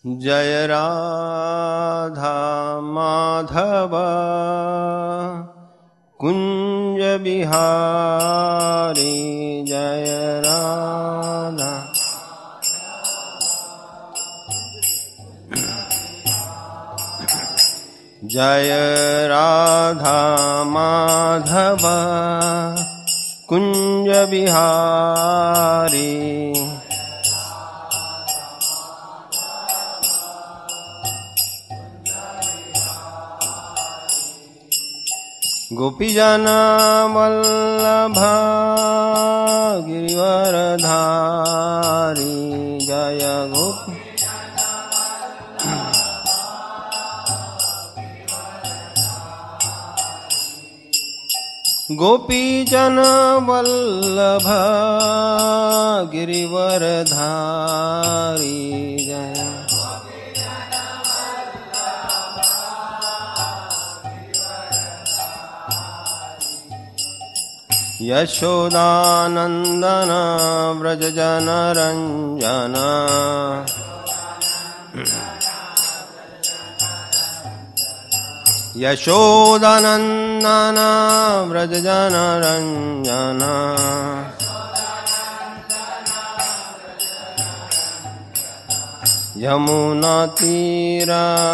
जय राधा माधव कुंज बिहारी जय राधा जय राधा माधव कुंज बिहारी गोपीजन वल्लभ गिरिवरधारी जय गोपीजन वल्लभ गिरिवरधारी जय यशोदानंदन व्रज जन रंजन यशोदानंदन व्रज जन रंजन यमुना तीर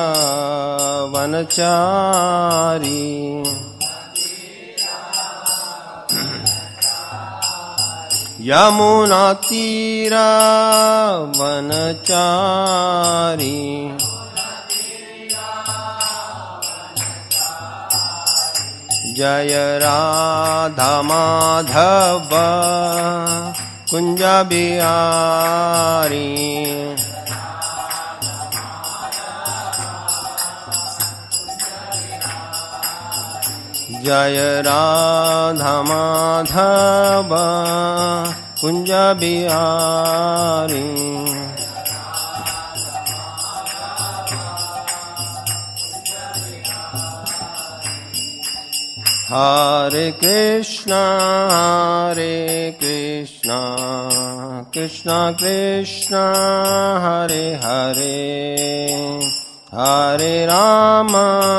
वनचारी यमुना तीर वनचारी जय राधा माधव कुंज बिहारी जय राधा माधव कुंज बिहारी हरे कृष्णा कृष्णा कृष्णा हरे हरे हरे राम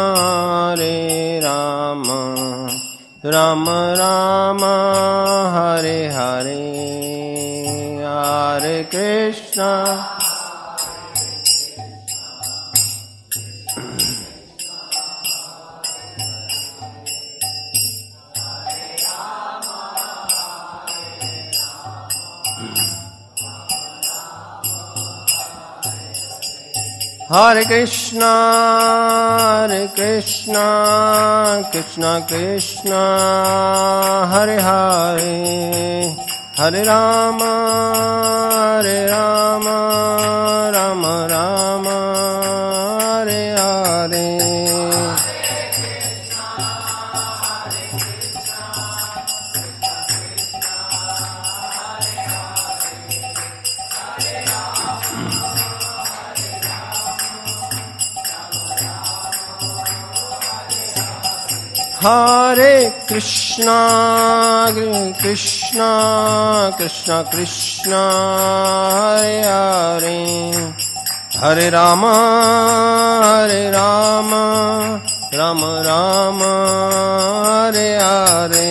राम राम हरे हरे हरे कृष्णा हरे कृष्णा कृष्णा कृष्णा हरे हरे हरे राम राम राम हरे हरे हरे कृष्णा कृष्णा कृष्णा हरे हरे हरे राम राम हरे हरे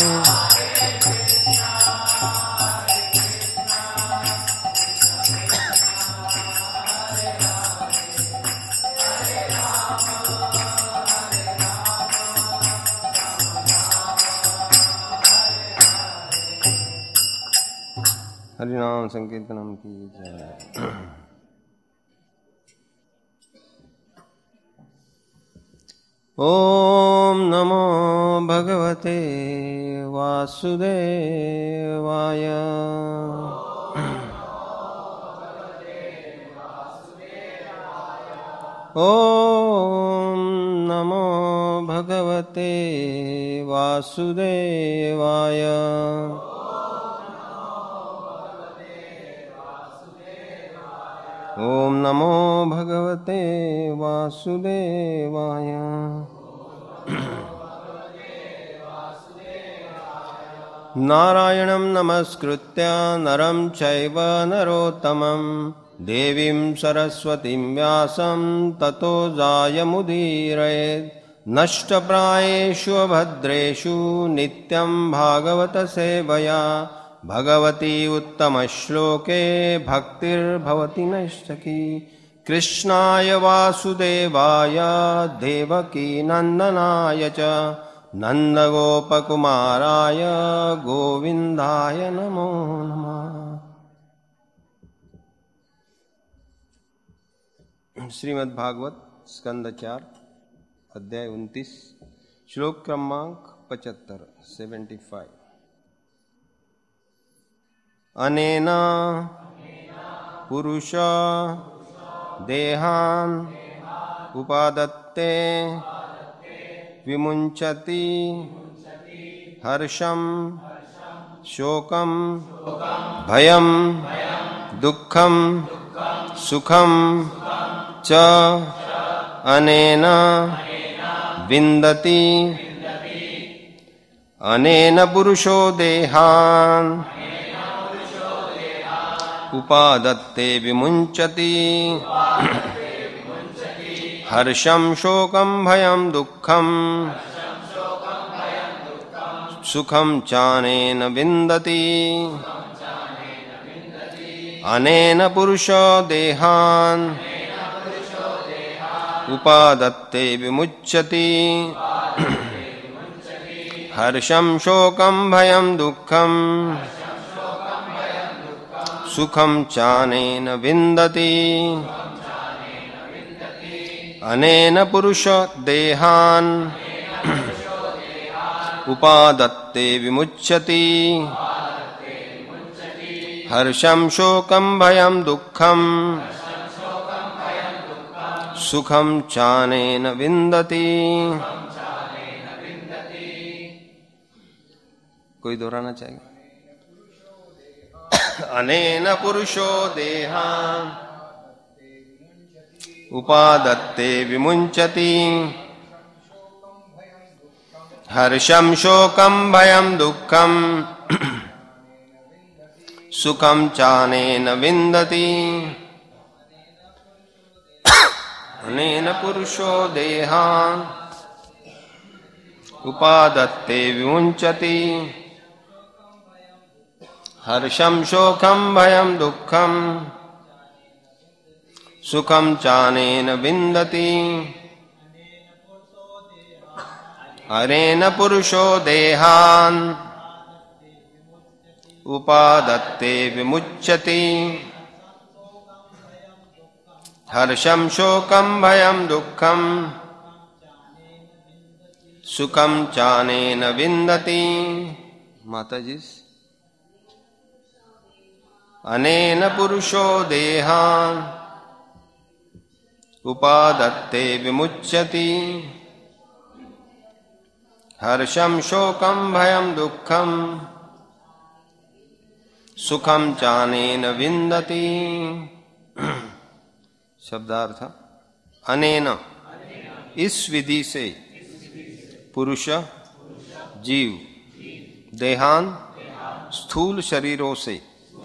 हरिनाम संकीर्तनम की जय। ओम नमो भगवते वासुदेवाय। ओम नमो भगवते वासुदेवाय। ओम नमो भगवते वासुदेवाय। नारायणं नमस्कृत्य नरं चैव नरोत्तमं देवीं सरस्वतीं व्यासं ततो जायमुदीरयेत्। नष्टप्रायेषु अभद्रेषु नित्यं भागवत सेवया। भगवती उत्तमश्लोके भक्तिर्भवति नैष्ठकी। कृष्णाय वासुदेवाय देवकी नन्दनाय च नन्दगोपकुमाराय गोविन्दाय नमो नमः। श्रीमद्भागवत स्कंद 4 अध्याय 29 श्लोक क्रमांक 75। अनेन पुरुष देहान उपादत्ते विमुंचति हर्षम शोकम भयम दुःखम सुखम च अनेन विन्दति। अनेन पुरुषो देहान् उपादत्ते विमुंचति हर्षं शोकं भयं दुःखं सुखं चानेन विन्दति। अनेन पुरुषो देहान् उपादत्ते विमुच्यति हर्षं शोकं भयं दुःखं सुखं चानेन विन्दति। अनेन पुरुषो देहान् उपादत्ते विमुच्यति हर्षं शोकं भयं दुःखं सुखं चानेन विन्दति। कोई दोहराना चाहिए? अनेन पुरुषो देहान् उपादत्ते विमुंचति हर्षं शोकं भयं दुःखं सुखं चानेन विन्दति। अनेन पुरुषो देहान् उपादत्ते विमुंचति हर्षं शोकं भयं दुःखं सुखं चानेन विन्दति। अनेन पुरुषो देहान् उपादत्ते विमुच्यति हर्षं शोकं भयं दुःखं सुखं चानेन विन्दति। माता जी, अनेन पुरुषो देहान् उपादत्ते विमुच्यति हर्षं शोकं भयं दुःखं सुखं चानेन विन्दति। शब्दार्थ अनेन इस विधि से पुरुष जीव देहान स्थूल शरीरों से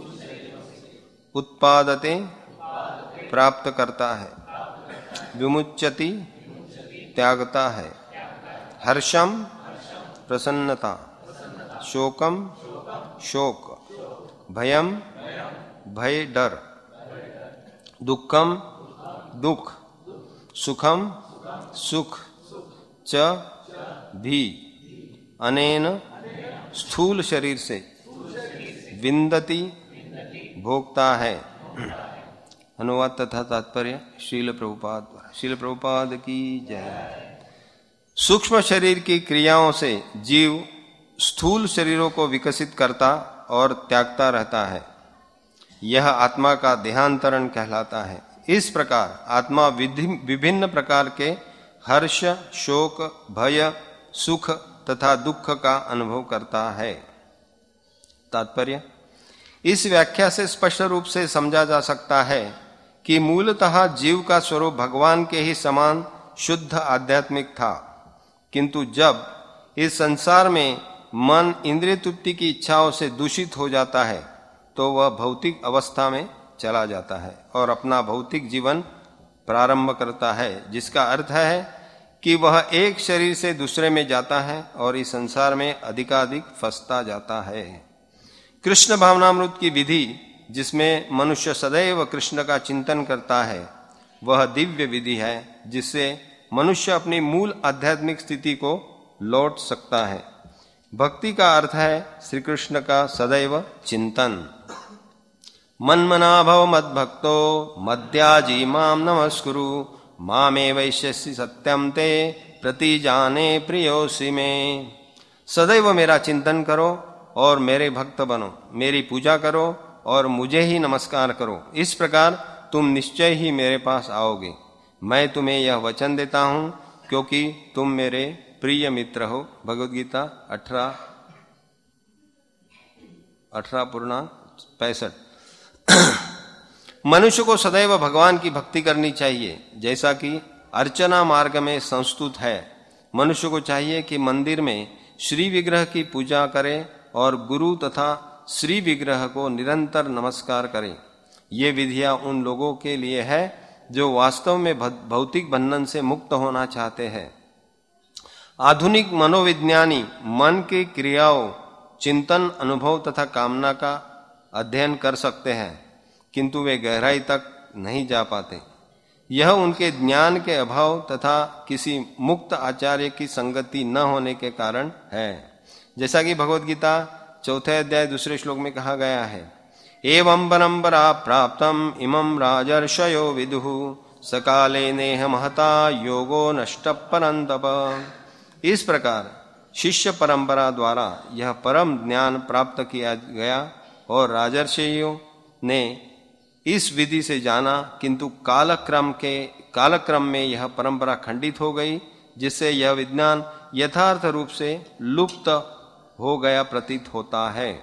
उत्पादते प्राप्त करता है, विमुच्यति त्यागता है, हर्षम प्रसन्नता, शोकम शोक, भयम भय डर, दुःखम दुख, सुखम सुख च भी अनेन स्थूल शरीर से विन्दति भोगता है। अनुवाद तथा तात्पर्य श्रील प्रभुपाद की जय। सूक्ष्म शरीर की क्रियाओं से जीव स्थूल शरीरों को विकसित करता और त्यागता रहता है। यह आत्मा का देहांतरण कहलाता है। इस प्रकार आत्मा विभिन्न प्रकार के हर्ष, शोक, भय, सुख तथा दुख का अनुभव करता है। तात्पर्य इस व्याख्या से स्पष्ट रूप से समझा जा सकता है कि मूलतः जीव का स्वरूप भगवान के ही समान शुद्ध आध्यात्मिक था, किंतु जब इस संसार में मन इंद्रिय तृप्ति की इच्छाओं से दूषित हो जाता है तो वह भौतिक अवस्था में चला जाता है और अपना भौतिक जीवन प्रारंभ करता है, जिसका अर्थ है कि वह एक शरीर से दूसरे में जाता है और इस संसार में अधिकाधिक फंसता जाता है। कृष्ण भावनामृत की विधि, जिसमें मनुष्य सदैव कृष्ण का चिंतन करता है, वह दिव्य विधि है जिससे मनुष्य अपनी मूल आध्यात्मिक स्थिति को लौट सकता है। भक्ति का अर्थ है श्री कृष्ण का सदैव चिंतन। मन्मना भव मद्भक्तो मद्याजी माम नमस्कुरु मामे वैश्यसि सत्यम ते प्रतिजाने प्रियोसि में। सदैव मेरा चिंतन करो और मेरे भक्त बनो, मेरी पूजा करो और मुझे ही नमस्कार करो। इस प्रकार तुम निश्चय ही मेरे पास आओगे। मैं तुम्हें यह वचन देता हूं क्योंकि तुम मेरे प्रिय मित्र हो। भगवद गीता 18:65। मनुष्य को सदैव भगवान की भक्ति करनी चाहिए, जैसा कि अर्चना मार्ग में संस्तुत है। मनुष्य को चाहिए कि मंदिर में श्री विग्रह की पूजा करे और गुरु तथा श्री विग्रह को निरंतर नमस्कार करे। ये विधियां उन लोगों के लिए है जो वास्तव में भौतिक बंधन से मुक्त होना चाहते हैं। आधुनिक मनोविज्ञानी मन की क्रियाओं, चिंतन, अनुभव तथा कामना का अध्ययन कर सकते हैं, किंतु वे गहराई तक नहीं जा पाते। यह उनके ज्ञान के अभाव तथा किसी मुक्त आचार्य की संगति न होने के कारण है। जैसा कि भगवद गीता 4 अध्याय 2 श्लोक में कहा गया है, एवं परंपरा प्राप्तम इमं राजर्षयो विदुः सकाले नेह महता योगो नष्ट परंतप। इस प्रकार शिष्य परंपरा द्वारा यह परम ज्ञान प्राप्त किया गया और राजर्षियों ने इस विधि से जाना, किंतु कालक्रम में यह परंपरा खंडित हो गई, जिससे यह विज्ञान यथार्थ रूप से लुप्त हो गया प्रतीत होता है।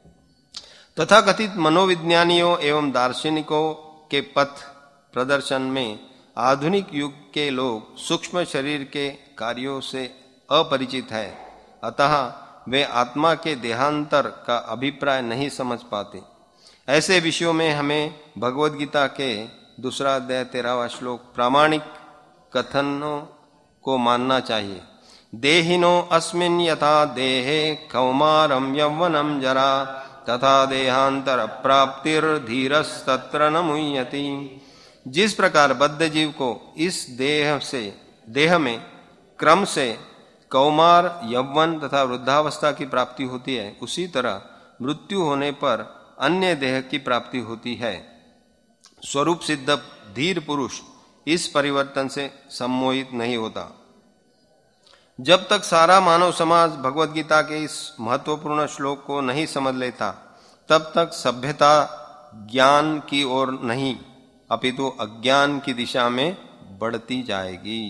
तथाकथित मनोविज्ञानियों एवं दार्शनिकों के पथ प्रदर्शन में आधुनिक युग के लोग सूक्ष्म शरीर के कार्यों से अपरिचित है, अतः वे आत्मा के देहांतर का अभिप्राय नहीं समझ पाते। ऐसे विषयों में हमें भगवद गीता के 2 अध्याय 13वां श्लोक प्रामाणिक कथनों को मानना चाहिए। देहिनो अस्मिन् यथा देहे कौमारम यौवनम जरा तथा देहांतर प्राप्तिर्धीरस्तत्र न मुह्यति। जिस प्रकार बद्ध जीव को इस देह में क्रम से कौमार, यौवन तथा वृद्धावस्था की प्राप्ति होती है, उसी तरह मृत्यु होने पर अन्य देह की प्राप्ति होती है। स्वरूप सिद्ध धीर पुरुष इस परिवर्तन से सम्मोहित नहीं होता। जब तक सारा मानव समाज भगवद गीता के इस महत्वपूर्ण श्लोक को नहीं समझ लेता, तब तक सभ्यता ज्ञान की ओर नहीं अपितु अज्ञान की दिशा में बढ़ती जाएगी।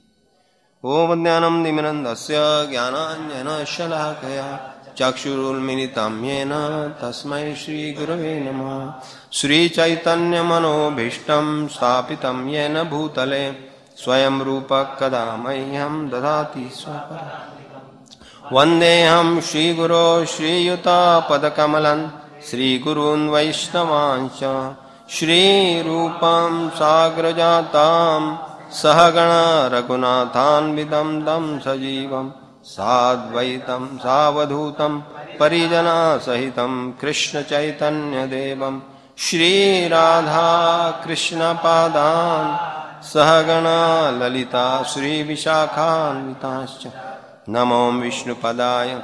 ओम ज्ञानम निमिरन्दस्य ज्ञानाञ्जनशलाकया चक्षुरुन्मिलितं येन तस्मै श्री गुरवे नमः। श्री चैतन्य मनोभीष्टं स्थापितं येन भूतले स्वयं रूप कदा मह्यं ददाति स्वपदान्तिकम्। वन्देऽहं श्रीगुरो श्रीयुतापदकमलं श्रीगुरून् वैष्णवांश्च श्रीरूपं साग्रजातां सहगण रघुनाथान्वितं तं सजीवं साद्वैतं सावधूतं परिजना सहितं कृष्ण चैतन्य देवं श्रीराधा कृष्ण पादान् सहगण ललिता श्री विशाखान्विताश्च नमो विष्णुपदाय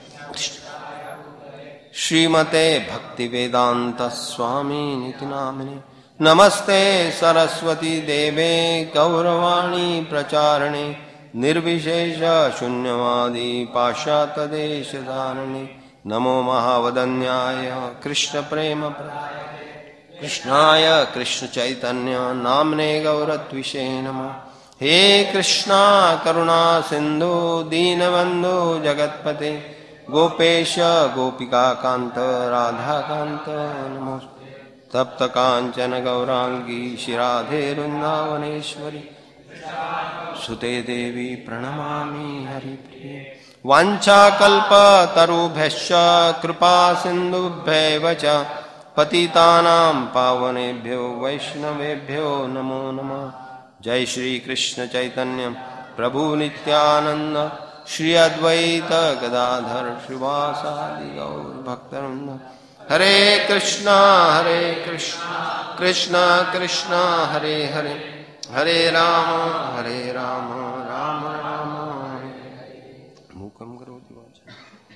श्रीमते भक्तिवेदांत स्वामी निति नामिने। नमस्ते सरस्वती देवे गौरवाणी प्रचारणे निर्विशेष शून्यवादी पाश्चात्य देश धारणे। नमो महावदन्याय कृष्ण प्रेम कृष्णाय कृष्ण चैतन्य नामने गौरत्विषे नमः। हे कृष्णा करुणा सिंधु दीनबंधु जगत्पते गोपेश गोपिका कांत राधा कांत नमोस्तुते। तप्त कांचन गौरांगी श्रीराधे वृंदावनेश्वरी सुते देवी प्रणमामि हरिप्रिये। वाञ्छाकल्पतरुभ्यश्च कृपा सिन्धुभ्यैव च पतितानां पावनेभ्यो वैष्णवेभ्यो नमो नमः। जय श्री कृष्ण चैतन्य प्रभु नित्यानंद श्री अद्वैत गदाधर श्रीवासादि गौर भक्तवृंद। हरे कृष्णा कृष्णा कृष्णा हरे हरे, हरे राम राम राम हरे। मूकं करोति वाचालं।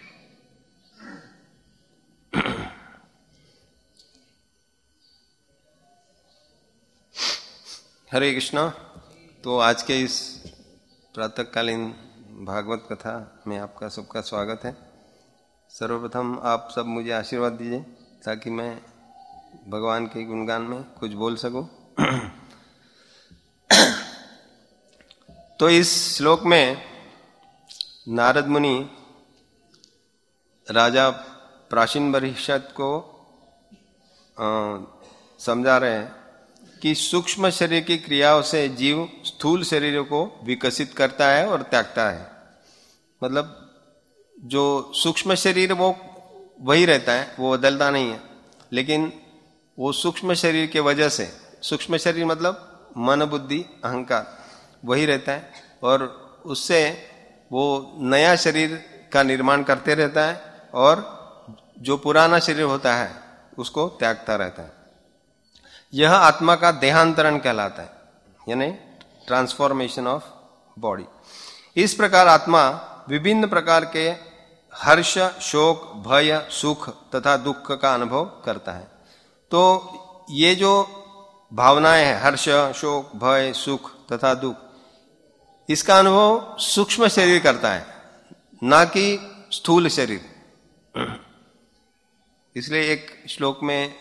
हरे कृष्णा। तो आज के इस प्रातःकालीन भागवत कथा में आपका सबका स्वागत है। सर्वप्रथम आप सब मुझे आशीर्वाद दीजिए ताकि मैं भगवान के गुणगान में कुछ बोल सकूं। तो इस श्लोक में नारद मुनि राजा प्राचीन परिषद को समझा रहे हैं कि सूक्ष्म शरीर की क्रियाओं से जीव स्थूल शरीरों को विकसित करता है और त्यागता है। मतलब जो सूक्ष्म शरीर वो वही रहता है, वो बदलता नहीं है, लेकिन वो सूक्ष्म शरीर के वजह से, सूक्ष्म शरीर मतलब मन बुद्धि अहंकार, वही रहता है और उससे वो नया शरीर का निर्माण करते रहता है और जो पुराना शरीर होता है उसको त्यागता रहता है। यह आत्मा का देहांतरण कहलाता है, यानी ट्रांसफॉर्मेशन ऑफ बॉडी। इस प्रकार आत्मा विभिन्न प्रकार के हर्ष, शोक, भय, सुख तथा दुख का अनुभव करता है। तो ये जो भावनाएं हैं, हर्ष, शोक, भय, सुख तथा दुख, इसका अनुभव सूक्ष्म शरीर करता है, ना कि स्थूल शरीर। इसलिए एक श्लोक में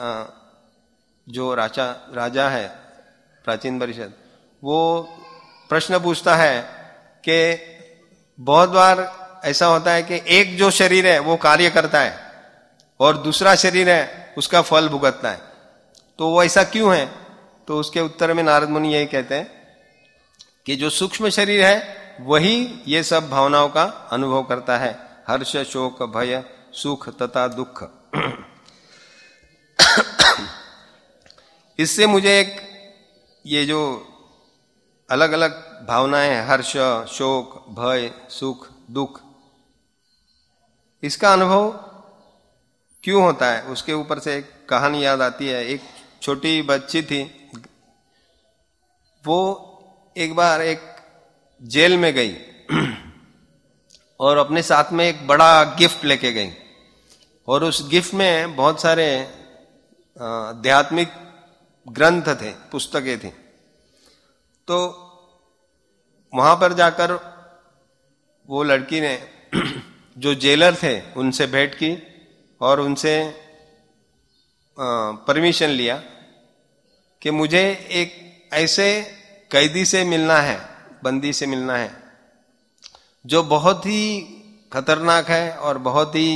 जो राजा है प्राचीन परिषद, वो प्रश्न पूछता है कि बहुत बार ऐसा होता है कि एक जो शरीर है वो कार्य करता है और दूसरा शरीर है उसका फल भुगतता है, तो वो ऐसा क्यों है? तो उसके उत्तर में नारद मुनि यही कहते हैं कि जो सूक्ष्म शरीर है वही ये सब भावनाओं का अनुभव करता है, हर्ष, शोक, भय, सुख तथा दुख। इससे मुझे एक ये जो अलग अलग भावनाएं हैं, हर्ष, शोक, भय, सुख, दुख, इसका अनुभव क्यों होता है उसके ऊपर से एक कहानी याद आती है। एक छोटी बच्ची थी, वो एक बार एक जेल में गई और अपने साथ में एक बड़ा गिफ्ट लेके गई और उस गिफ्ट में बहुत सारे आध्यात्मिक ग्रंथ थे, पुस्तकें थी। तो वहां पर जाकर वो लड़की ने जो जेलर थे उनसे भेंट की और उनसे परमिशन लिया कि मुझे एक ऐसे कैदी से मिलना है, बंदी से मिलना है जो बहुत ही खतरनाक है और बहुत ही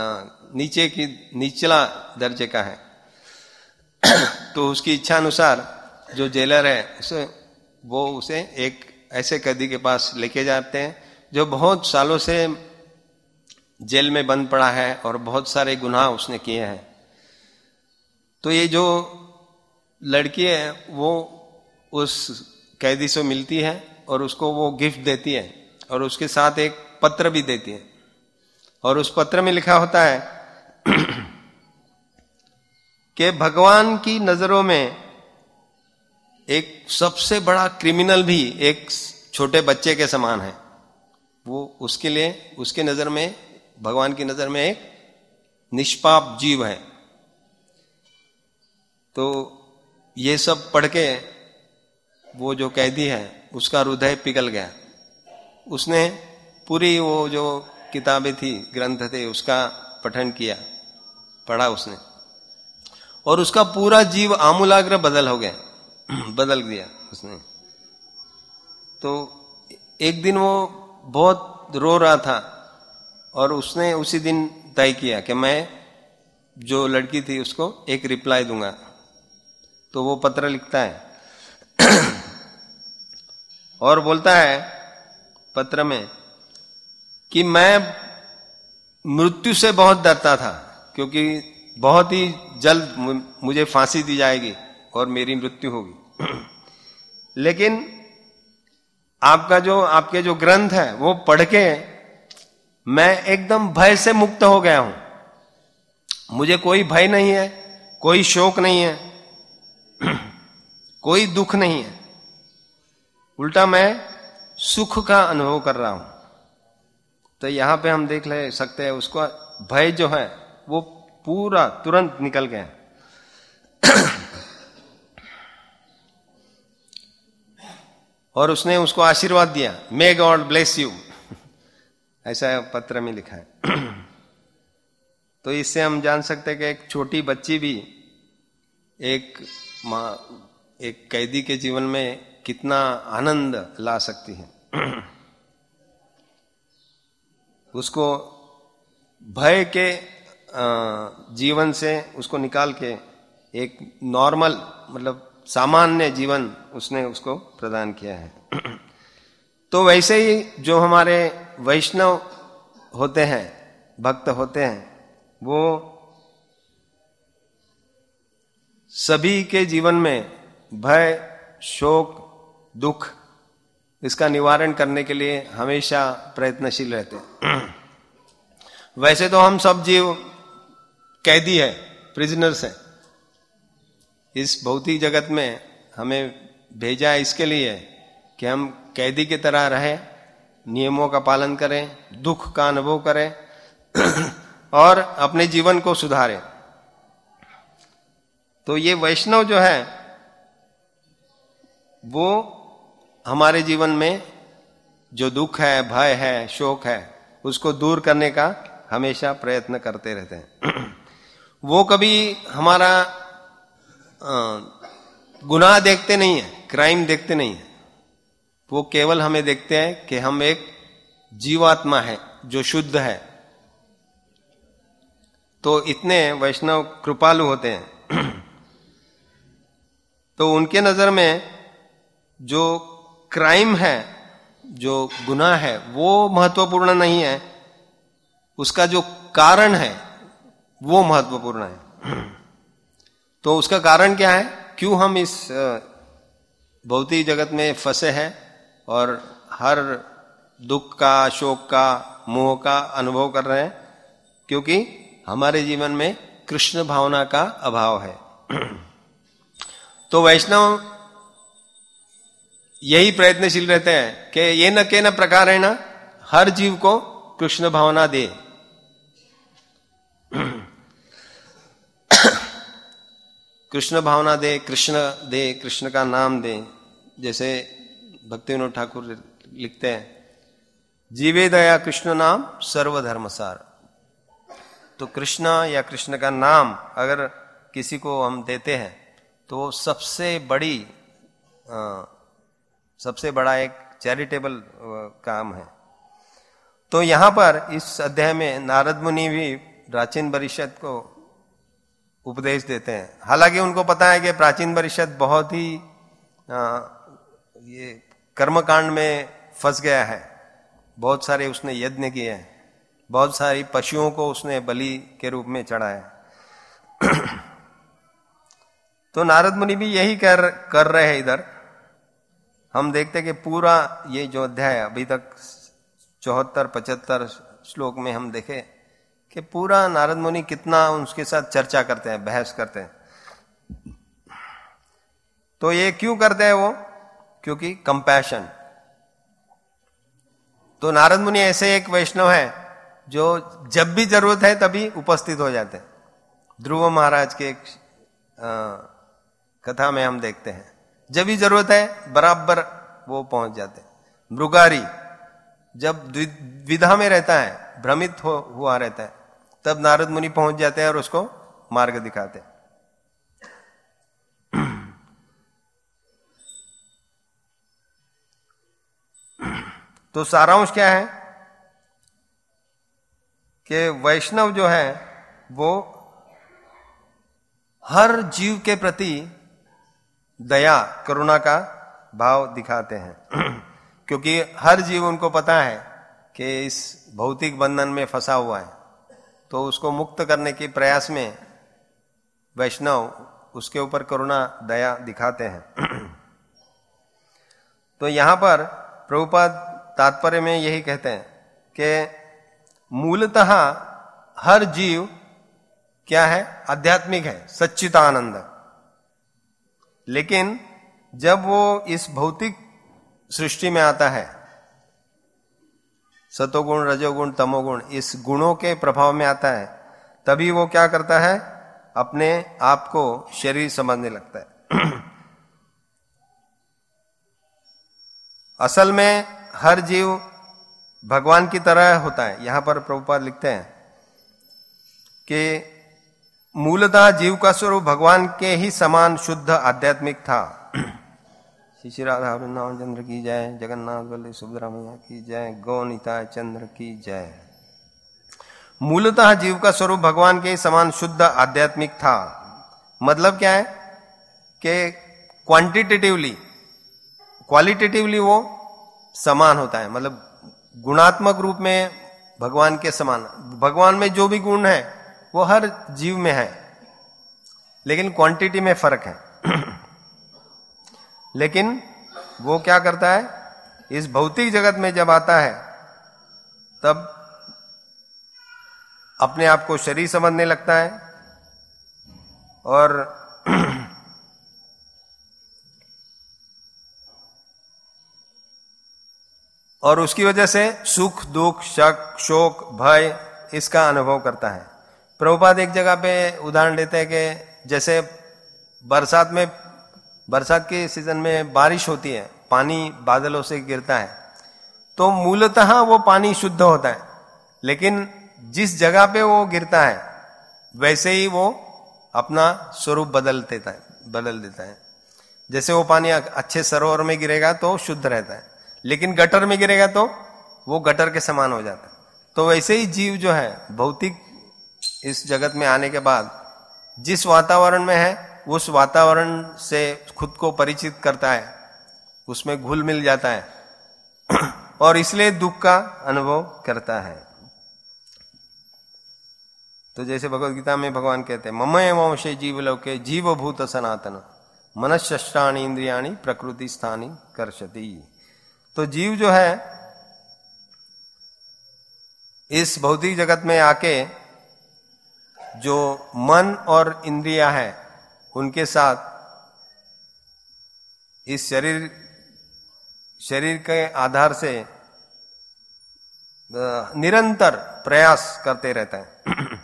निचला दर्जे का है। तो उसकी इच्छा अनुसार जो जेलर है उसे एक ऐसे कैदी के पास लेके जाते हैं जो बहुत सालों से जेल में बंद पड़ा है और बहुत सारे गुनाह उसने किए हैं। तो ये जो लड़की है वो उस कैदी से मिलती है और उसको वो गिफ्ट देती है और उसके साथ एक पत्र भी देती है और उस पत्र में लिखा होता है कि भगवान की नजरों में एक सबसे बड़ा क्रिमिनल भी एक छोटे बच्चे के समान है। वो उसके लिए, उसके नजर में, भगवान की नजर में एक निष्पाप जीव है। तो ये सब पढ़ के वो जो कैदी है उसका हृदय पिघल गया। उसने पूरी वो जो किताबें थी, ग्रंथ थे, उसका पठन किया, पढ़ा उसने और उसका पूरा जीव आमूलाग्र बदल दिया उसने। तो एक दिन वो बहुत रो रहा था और उसने उसी दिन तय किया कि मैं जो लड़की थी उसको एक रिप्लाई दूंगा। तो वो पत्र लिखता है और बोलता है पत्र में कि मैं मृत्यु से बहुत डरता था, क्योंकि बहुत ही जल्द मुझे फांसी दी जाएगी और मेरी मृत्यु होगी। लेकिन आपके जो ग्रंथ है वो पढ़ के मैं एकदम भय से मुक्त हो गया हूं। मुझे कोई भय नहीं है, कोई शोक नहीं है, कोई दुख नहीं है, उल्टा मैं सुख का अनुभव कर रहा हूं। तो यहां पे हम देख ले सकते हैं उसको भय जो है वो पूरा तुरंत निकल गया। और उसने उसको आशीर्वाद दिया, मे गॉड ब्लेस यू, ऐसा पत्र में लिखा है। तो इससे हम जान सकते हैं कि एक छोटी बच्ची भी एक कैदी के जीवन में कितना आनंद ला सकती है। उसको भय के जीवन से उसको निकाल के एक नॉर्मल मतलब सामान्य जीवन उसने उसको प्रदान किया है। तो वैसे ही जो हमारे वैष्णव होते हैं, भक्त होते हैं, वो सभी के जीवन में भय, शोक, दुख इसका निवारण करने के लिए हमेशा प्रयत्नशील रहते हैं। वैसे तो हम सब जीव कैदी है, प्रिजनर्स है। इस भौतिक जगत में हमें भेजा इसके लिए कि हम कैदी की तरह रहें, नियमों का पालन करें, दुख का अनुभव करें और अपने जीवन को सुधारें। तो ये वैष्णव जो है वो हमारे जीवन में जो दुख है, भय है, शोक है, उसको दूर करने का हमेशा प्रयत्न करते रहते हैं। वो कभी हमारा गुनाह देखते नहीं है, क्राइम देखते नहीं है। वो केवल हमें देखते हैं कि हम एक जीवात्मा है जो शुद्ध है। तो इतने वैष्णव कृपालु होते हैं। तो उनके नजर में जो क्राइम है, जो गुनाह है, वो महत्वपूर्ण नहीं है, उसका जो कारण है वो महत्वपूर्ण है। तो उसका कारण क्या है? क्यों हम इस भौतिक जगत में फंसे हैं और हर दुख का, शोक का, मोह का अनुभव कर रहे हैं? क्योंकि हमारे जीवन में कृष्ण भावना का अभाव है। तो वैष्णव यही प्रयत्नशील रहते हैं कि ये न के न प्रकार है ना, हर जीव को कृष्ण भावना दे। कृष्ण भावना दे, कृष्ण का नाम दे। जैसे भक्तिविनोद ठाकुर लिखते हैं, जीवे दया कृष्ण नाम सर्वधर्मसार। तो कृष्ण या कृष्ण का नाम अगर किसी को हम देते हैं तो सबसे बड़ा एक चैरिटेबल काम है। तो यहां पर इस अध्याय में नारद मुनि भी प्राचीन परिषद को उपदेश देते हैं। हालांकि उनको पता है कि प्राचीन परिषद बहुत ही ये कर्मकांड में फंस गया है। बहुत सारे उसने यज्ञ किए हैं, बहुत सारी पशुओं को उसने बलि के रूप में चढ़ाया। तो नारद मुनि भी यही कर रहे हैं। इधर हम देखते हैं कि पूरा ये जो अध्याय अभी तक 74-75 श्लोक में हम देखे कि पूरा नारद मुनि कितना उसके साथ चर्चा करते हैं, बहस करते हैं। तो ये क्यों करते हैं वो? क्योंकि कंपैशन। तो नारद मुनि ऐसे एक वैष्णव है जो जब भी जरूरत है तभी उपस्थित हो जाते हैं। ध्रुव महाराज के एक कथा में हम देखते हैं, जब भी जरूरत है बराबर वो पहुंच जाते हैं। मृगारी जब द्विधा में रहता है, भ्रमित हुआ रहता है, तब नारद मुनि पहुंच जाते हैं और उसको मार्ग दिखाते हैं। तो सारांश क्या है कि वैष्णव जो है वो हर जीव के प्रति दया, करुणा का भाव दिखाते हैं। क्योंकि हर जीव, उनको पता है कि इस भौतिक बंधन में फंसा हुआ है, तो उसको मुक्त करने के प्रयास में वैष्णव उसके ऊपर करुणा दया दिखाते हैं। तो यहां पर प्रभुपाद तात्पर्य में यही कहते हैं कि मूलतः हर जीव क्या है? आध्यात्मिक है, सच्चिदानंद। लेकिन जब वो इस भौतिक सृष्टि में आता है, सतोगुण, रजोगुण, तमोगुण, इस गुणों के प्रभाव में आता है, तभी वो क्या करता है? अपने आप को शरीर समझने लगता है। असल में हर जीव भगवान की तरह होता है। यहां पर प्रभुपाद लिखते हैं कि मूलतः जीव का स्वरूप भगवान के ही समान शुद्ध आध्यात्मिक था। श्री श्री राधा वृंदावन चंद्र की जय, जगन्नाथ बल्लभ सुभद्रा मैया की जय, गौनिताय चंद्र की जय। मूलतः जीव का स्वरूप भगवान के ही समान शुद्ध आध्यात्मिक था। मतलब क्या है कि क्वालिटेटिवली वो समान होता है, मतलब गुणात्मक रूप में भगवान के समान। भगवान में जो भी गुण है वो हर जीव में है, लेकिन क्वांटिटी में फर्क है। लेकिन वो क्या करता है? इस भौतिक जगत में जब आता है तब अपने आप को शरीर समझने लगता है और उसकी वजह से सुख, दुख, शक, शोक, भय इसका अनुभव करता है। प्रभुपाद एक जगह पे उदाहरण देते हैं कि जैसे बरसात के सीजन में बारिश होती है, पानी बादलों से गिरता है, तो मूलतः वो पानी शुद्ध होता है, लेकिन जिस जगह पे वो गिरता है वैसे ही वो अपना स्वरूप बदल देता है। जैसे वो पानी अच्छे सरोवर में गिरेगा तो शुद्ध रहता है, लेकिन गटर में गिरेगा तो वो गटर के समान हो जाता है। तो वैसे ही जीव जो है भौतिक इस जगत में आने के बाद जिस वातावरण में है उस वातावरण से खुद को परिचित करता है, उसमें घुल मिल जाता है और इसलिए दुख का अनुभव करता है। तो जैसे भगवद गीता में भगवान कहते हैं, ममय वंशे जीवलोके जीवभूत सनातन मनश्चष्टानि इंद्रियाणि प्रकृति स्थानी कर्षति। तो जीव जो है इस भौतिक जगत में आके जो मन और इंद्रिया है उनके साथ इस शरीर के आधार से निरंतर प्रयास करते रहता है।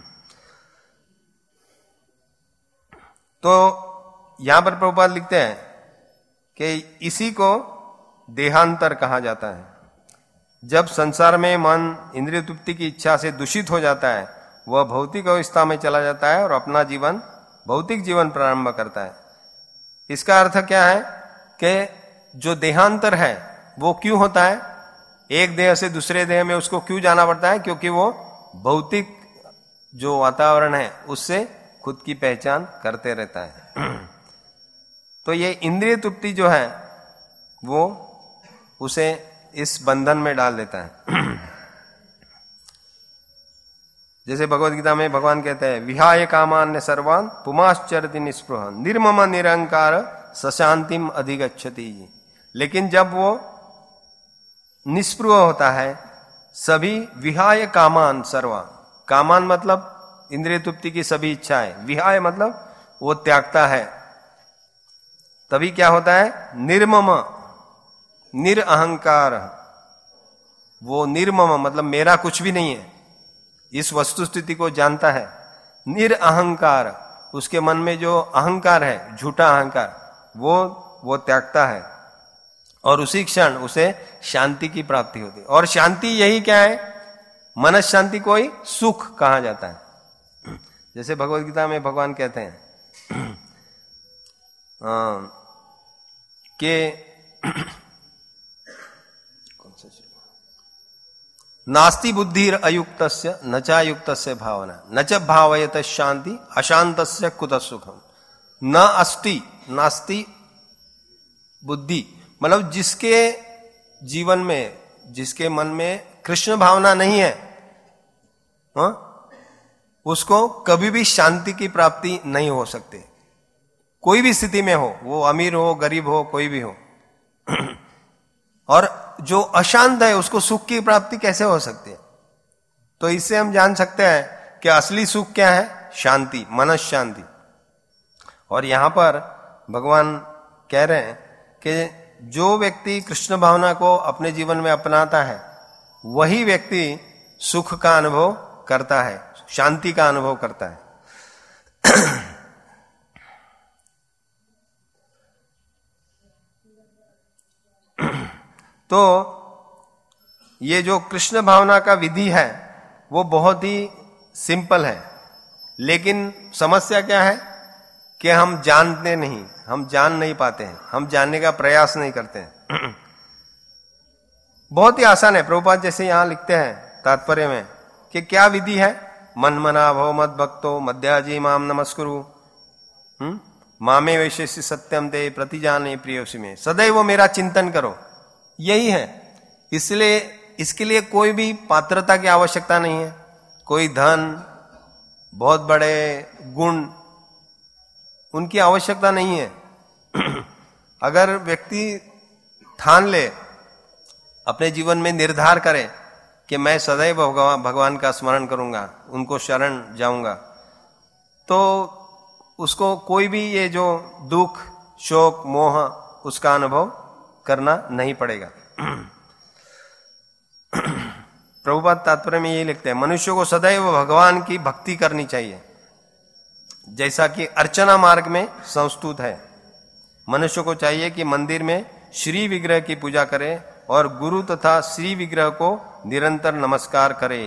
तो यहां पर प्रभुपाद लिखते हैं कि इसी को देहांतर कहा जाता है। जब संसार में मन इंद्रिय तृप्ति की इच्छा से दूषित हो जाता है, वह भौतिक अवस्था में चला जाता है और अपना भौतिक जीवन प्रारंभ करता है। इसका अर्थ क्या है कि जो देहांतर है वो क्यों होता है? एक देह से दूसरे देह में उसको क्यों जाना पड़ता है? क्योंकि वो भौतिक जो वातावरण है उससे खुद की पहचान करते रहता है। तो ये इंद्रिय तृप्ति जो है वो उसे इस बंधन में डाल देता है। जैसे भगवद गीता में भगवान कहते हैं, विहाय कामान्य सर्वान पुमाश्चरति निस्पृह निर्मम निरंकार सशांतिम अधिगच्छति। लेकिन जब वो निस्पृह होता है, सभी विहाय कामान सर्वान, कामान मतलब इंद्रिय तृप्ति की सभी इच्छाएं, विहाय मतलब वो त्यागता है, तभी क्या होता है? निर्मम, निरअहंकार। वो निर्मम मतलब मेरा कुछ भी नहीं है, इस वस्तु स्थिति को जानता है। निरअहंकार, उसके मन में जो अहंकार है, झूठा अहंकार, वो त्यागता है और उसी क्षण उसे शांति की प्राप्ति होती है। और शांति यही क्या है? मनस शांति को ही सुख कहा जाता है। जैसे भगवद गीता में भगवान कहते हैं कि नास्ति बुद्धिर अयुक्तस्य न चायुक्तस्य भावना न च भावयत शांति अशांतस्य कुतः सुखम न अस्ति नास्ति बुद्धि। मतलब जिसके जीवन में, जिसके मन में कृष्ण भावना नहीं है, उसको कभी भी शांति की प्राप्ति नहीं हो सकती। कोई भी स्थिति में हो, वो अमीर हो, गरीब हो, कोई भी हो। और जो अशांत है उसको सुख की प्राप्ति कैसे हो सकती है? तो इससे हम जान सकते हैं कि असली सुख क्या है? शांति, मनस शांति। और यहां पर भगवान कह रहे हैं कि जो व्यक्ति कृष्ण भावना को अपने जीवन में अपनाता है वही व्यक्ति सुख का अनुभव करता है, शांति का अनुभव करता है। तो ये जो कृष्ण भावना का विधि है वो बहुत ही सिंपल है, लेकिन समस्या क्या है कि हम जानते नहीं, हम जान नहीं पाते हैं, हम जानने का प्रयास नहीं करते हैं। बहुत ही आसान है। प्रभुपाद जैसे यहां लिखते हैं तात्पर्य में कि क्या विधि है? मन मना भव मद भक्तो मध्याजी माम नमस्कुरु मामे वैशेषि सत्यम ते प्रतिजाने प्रियोसी में, सदैव मेरा चिंतन करो। यही है। इसलिए इसके लिए कोई भी पात्रता की आवश्यकता नहीं है, कोई धन, बहुत बड़े गुण, उनकी आवश्यकता नहीं है। अगर व्यक्ति ठान ले, अपने जीवन में निर्धार करे कि मैं सदैव भगवान का स्मरण करूंगा, उनको शरण जाऊंगा, तो उसको कोई भी ये जो दुख, शोक, मोह, उसका अनुभव करना नहीं पड़ेगा। प्रभुपाद तात्पर्य में यही लिखते हैं, मनुष्य को सदैव भगवान की भक्ति करनी चाहिए, जैसा कि अर्चना मार्ग में संस्तुत है। मनुष्य को चाहिए कि मंदिर में श्री विग्रह की पूजा करे और गुरु तथा श्री विग्रह को निरंतर नमस्कार करे।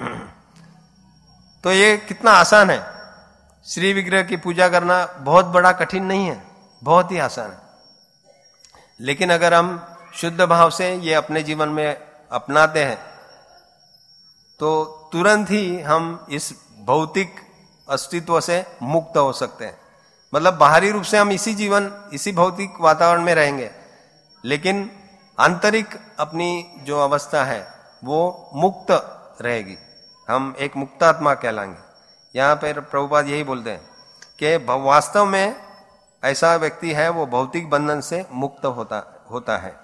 तो ये कितना आसान है। श्री विग्रह की पूजा करना बहुत बड़ा कठिन नहीं है, बहुत ही आसान है। लेकिन अगर हम शुद्ध भाव से ये अपने जीवन में अपनाते हैं तो तुरंत ही हम इस भौतिक अस्तित्व से मुक्त हो सकते हैं। मतलब बाहरी रूप से हम इसी भौतिक वातावरण में रहेंगे, लेकिन आंतरिक अपनी जो अवस्था है वो मुक्त रहेगी। हम एक मुक्तात्मा कहलाएंगे। यहां पर प्रभुपाद यही बोलते हैं कि वास्तव में ऐसा व्यक्ति है वो भौतिक बंधन से मुक्त होता है।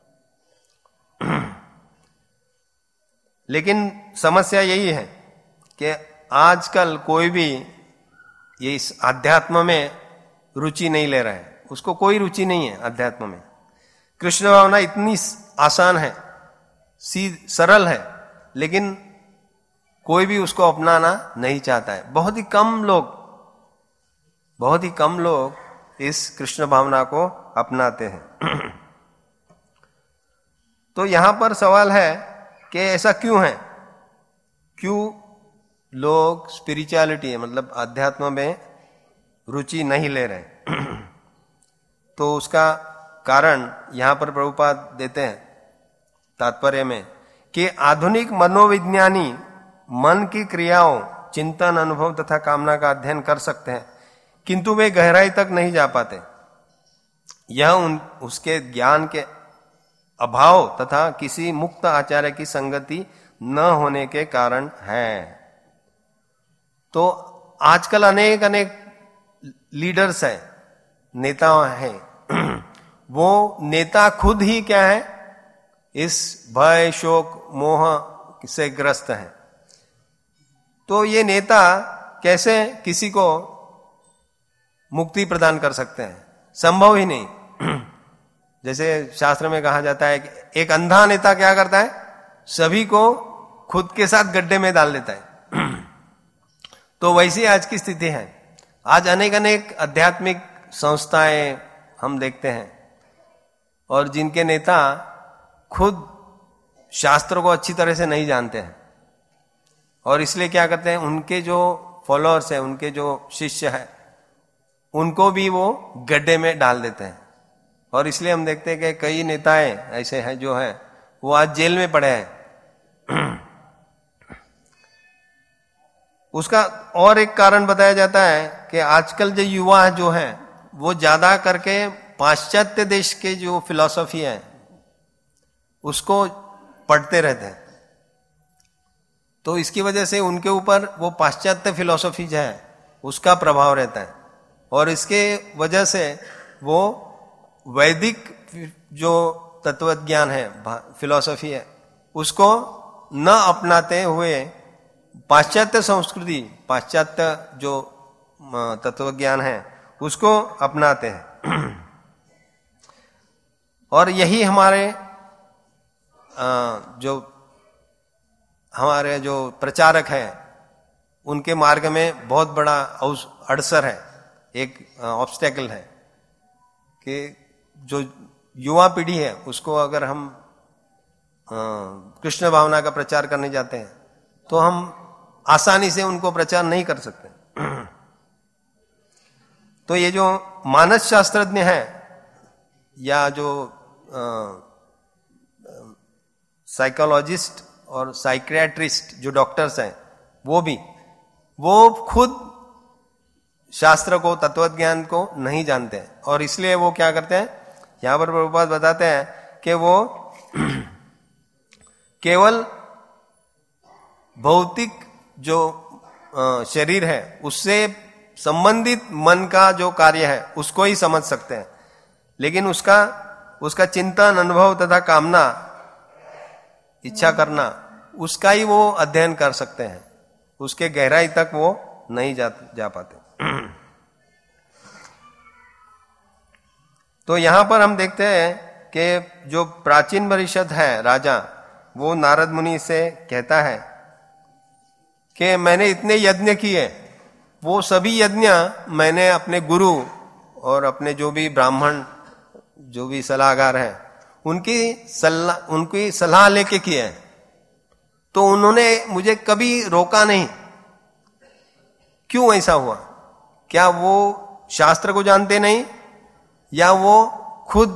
लेकिन समस्या यही है कि आजकल कोई भी ये इस अध्यात्म में रुचि नहीं ले रहा है, उसको कोई रुचि नहीं है अध्यात्म में। कृष्ण भावना इतनी आसान है, सरल है, लेकिन कोई भी उसको अपनाना नहीं चाहता है। बहुत ही कम लोग इस कृष्ण भावना को अपनाते हैं। तो यहां पर सवाल है कि ऐसा क्यों है? क्यों लोग स्पिरिचुअलिटी, मतलब अध्यात्म में रुचि नहीं ले रहे? तो उसका कारण यहां पर प्रभुपाद देते हैं तात्पर्य में कि आधुनिक मनोविज्ञानी मन की क्रियाओं, चिंतन, अनुभव तथा कामना का अध्ययन कर सकते हैं, किंतु वे गहराई तक नहीं जा पाते। यह उसके ज्ञान के अभाव तथा किसी मुक्त आचार्य की संगति न होने के कारण है। तो आजकल अनेक लीडर्स हैं, नेता हैं, वो नेता खुद ही क्या है? इस भय, शोक, मोह से ग्रस्त है। तो ये नेता कैसे किसी को मुक्ति प्रदान कर सकते हैं? संभव ही नहीं। जैसे शास्त्र में कहा जाता है कि एक अंधा नेता क्या करता है? सभी को खुद के साथ गड्ढे में डाल देता है। तो वैसी आज की स्थिति है। आज अनेक आध्यात्मिक संस्थाएं हम देखते हैं, और जिनके नेता खुद शास्त्र को अच्छी तरह से नहीं जानते हैं, और इसलिए क्या करते हैं, उनके जो फॉलोअर्स हैं, उनके जो शिष्य हैं, उनको भी वो गड्ढे में डाल देते हैं। और इसलिए हम देखते हैं कि कई नेताएं ऐसे हैं जो हैं वो आज जेल में पड़े हैं। उसका और एक कारण बताया जाता है कि आजकल जो युवा जो हैं वो ज्यादा करके पाश्चात्य देश के जो फिलॉसफी है उसको पढ़ते रहते हैं। तो इसकी वजह से उनके ऊपर वो पाश्चात्य फिलॉसफीज है उसका प्रभाव रहता है, और इसके वजह से वो वैदिक जो तत्वज्ञान है, फिलॉसफी है, उसको न अपनाते हुए पाश्चात्य संस्कृति, पाश्चात्य जो तत्वज्ञान है उसको अपनाते हैं। और यही हमारे जो प्रचारक हैं उनके मार्ग में बहुत बड़ा अड़सर है, एक ऑब्स्टेकल है कि जो युवा पीढ़ी है उसको अगर हम कृष्ण भावना का प्रचार करने जाते हैं तो हम आसानी से उनको प्रचार नहीं कर सकते। तो ये जो मानस शास्त्रज्ञ है या जो साइकोलॉजिस्ट और साइकियाट्रिस्ट जो डॉक्टर्स हैं वो खुद शास्त्र को, तत्वज्ञान को नहीं जानते हैं, और इसलिए वो क्या करते हैं, यहां पर प्रभुपाद बताते हैं कि वो केवल भौतिक जो शरीर है उससे संबंधित मन का जो कार्य है उसको ही समझ सकते हैं, लेकिन उसका चिंतन, अनुभव तथा कामना, इच्छा करना, उसका ही वो अध्ययन कर सकते हैं, उसके गहराई तक वो नहीं जा पाते। तो यहां पर हम देखते हैं कि जो प्राचीन परिषद है राजा, वो नारद मुनि से कहता है कि मैंने इतने यज्ञ किए, वो सभी यज्ञ मैंने अपने गुरु और अपने जो भी ब्राह्मण, जो भी सलाहकार हैं, उनकी सलाह लेके किए हैं, तो उन्होंने मुझे कभी रोका नहीं। क्यों ऐसा हुआ? क्या वो शास्त्र को जानते नहीं, या वो खुद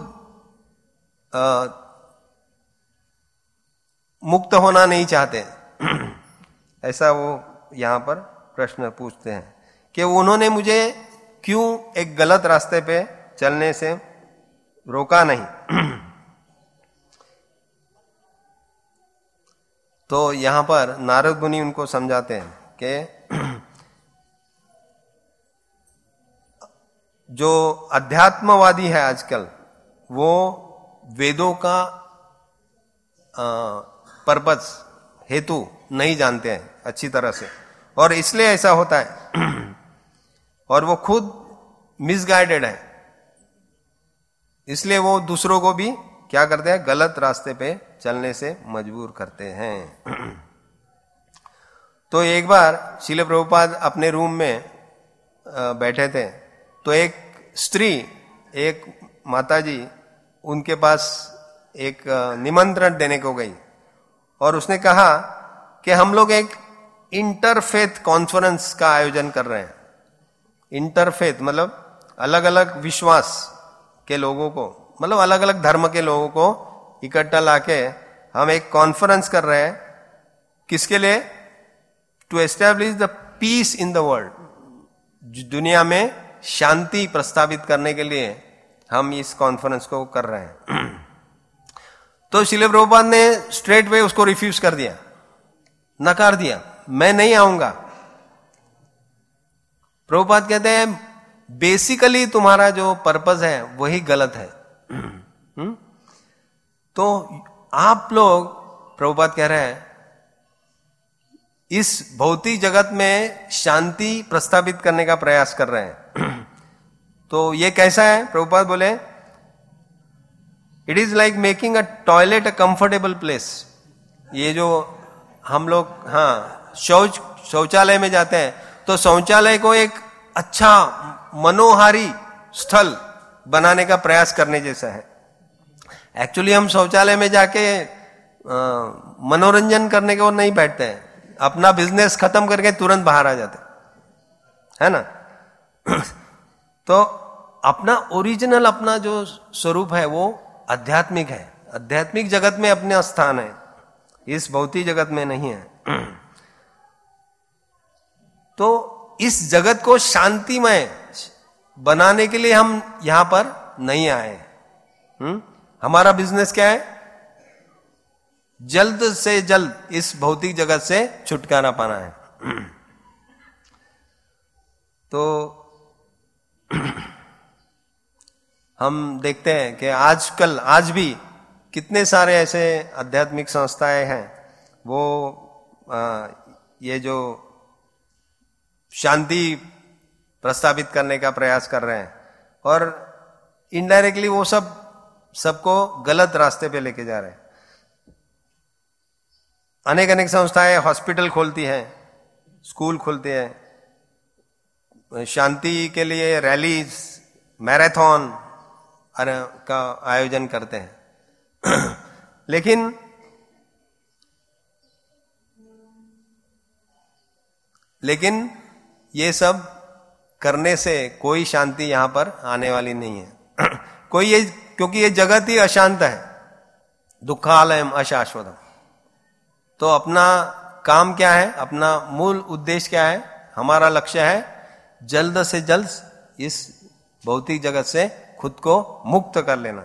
मुक्त होना नहीं चाहते? ऐसा वो यहां पर प्रश्न पूछते हैं कि उन्होंने मुझे क्यों एक गलत रास्ते पे चलने से रोका नहीं। तो यहां पर नारद मुनि उनको समझाते हैं कि जो अध्यात्मवादी है आजकल, वो वेदों का पर्पस, हेतु नहीं जानते हैं अच्छी तरह से, और इसलिए ऐसा होता है। और वो खुद मिसगाइडेड है, इसलिए वो दूसरों को भी क्या करते हैं, गलत रास्ते पे चलने से मजबूर करते हैं। तो एक बार श्रील प्रभुपाद अपने रूम में बैठे थे, तो एक स्त्री, एक माताजी उनके पास एक निमंत्रण देने को गई, और उसने कहा कि हम लोग एक इंटरफेथ कॉन्फ्रेंस का आयोजन कर रहे हैं। इंटरफेथ मतलब अलग अलग विश्वास के लोगों को, मतलब अलग अलग धर्म के लोगों को इकट्ठा लाके हम एक कॉन्फ्रेंस कर रहे हैं। किसके लिए? To establish the peace in the world, दुनिया में शांति प्रस्तावित करने के लिए हम इस कॉन्फ्रेंस को कर रहे हैं। तो श्रील प्रभुपाद ने स्ट्रेट वे उसको रिफ्यूज कर दिया, नकार दिया, मैं नहीं आऊंगा। प्रभुपाद कहते हैं बेसिकली तुम्हारा जो पर्पस है वही गलत है। तो आप लोग, प्रभुपाद कह रहे हैं, इस भौतिक जगत में शांति प्रस्तावित करने का प्रयास कर रहे हैं। तो ये कैसा है? प्रभुपाद बोले, it is like making a toilet a comfortable place. ये जो हम लोग शौचालय में जाते हैं, तो शौचालय को एक अच्छा मनोहारी स्थल बनाने का प्रयास करने जैसा है। एक्चुअली हम शौचालय में जाके मनोरंजन करने को नहीं बैठते हैं, अपना बिजनेस खत्म करके तुरंत बाहर आ जाते है ना। तो अपना ओरिजिनल, अपना जो स्वरूप है वो आध्यात्मिक है, आध्यात्मिक जगत में अपना स्थान है, इस भौतिक जगत में नहीं है। तो इस जगत को शांतिमय बनाने के लिए हम यहां पर नहीं आए। हमारा बिजनेस क्या है? जल्द से जल्द इस भौतिक जगत से छुटकारा पाना है। तो हम देखते हैं कि आज भी कितने सारे ऐसे आध्यात्मिक संस्थाएं हैं, वो ये जो शांति प्रस्तावित करने का प्रयास कर रहे हैं, और इनडायरेक्टली वो सबको गलत रास्ते पे लेके जा रहे हैं। अनेक संस्थाएं हॉस्पिटल खोलती हैं, स्कूल खोलते हैं, शांति के लिए रैलीज, मैराथन का आयोजन करते हैं। लेकिन ये सब करने से कोई शांति यहां पर आने वाली नहीं है। क्योंकि ये जगत ही अशांत है, दुखालयम अशाश्वतम। तो अपना काम क्या है, अपना मूल उद्देश्य क्या है, हमारा लक्ष्य है जल्द से जल्द इस भौतिक जगत से खुद को मुक्त कर लेना।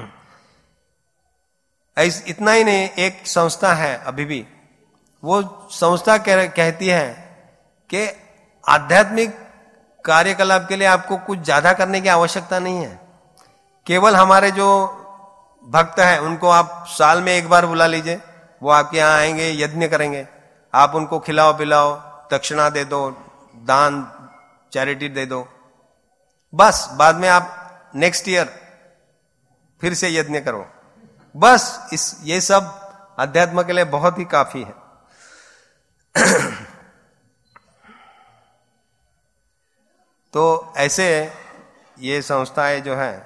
इतना ही नहीं, एक संस्था है अभी भी, वो संस्था कहती है कि आध्यात्मिक कार्यकलाप के लिए आपको कुछ ज्यादा करने की आवश्यकता नहीं है। केवल हमारे जो भक्त हैं उनको आप साल में एक बार बुला लीजिए, वो आपके यहां आएंगे, यज्ञ करेंगे, आप उनको खिलाओ पिलाओ, दक्षिणा दे दो, दान चैरिटी दे दो, बस बाद में आप नेक्स्ट ईयर फिर से यज्ञ करो। बस ये सब अध्यात्म के लिए बहुत ही काफी है। तो ऐसे ये संस्थाएं जो है,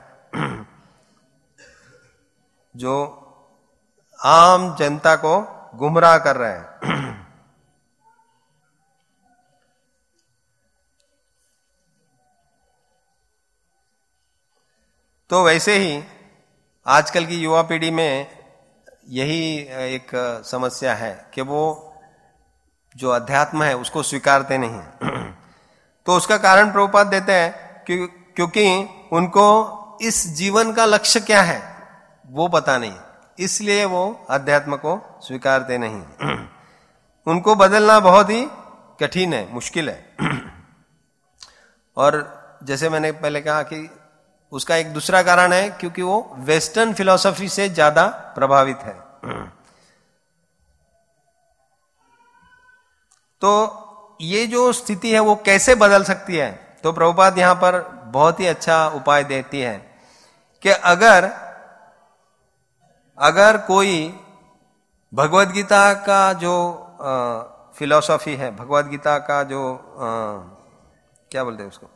जो आम जनता को गुमराह कर रहे हैं, तो वैसे ही आजकल की युवा पीढ़ी में यही एक समस्या है कि वो जो अध्यात्म है उसको स्वीकारते नहीं। तो उसका कारण प्रभुपाद देते हैं क्योंकि उनको इस जीवन का लक्ष्य क्या है वो पता नहीं, इसलिए वो अध्यात्म को स्वीकारते नहीं। उनको बदलना बहुत ही कठिन है, मुश्किल है। और जैसे मैंने पहले कहा कि उसका एक दूसरा कारण है क्योंकि वो वेस्टर्न फिलॉसफी से ज्यादा प्रभावित है। तो ये जो स्थिति है वो कैसे बदल सकती है, तो प्रभुपाद यहां पर बहुत ही अच्छा उपाय देती है कि अगर कोई भगवद गीता का जो फिलॉसफी है, भगवद गीता का जो क्या बोलते हैं उसको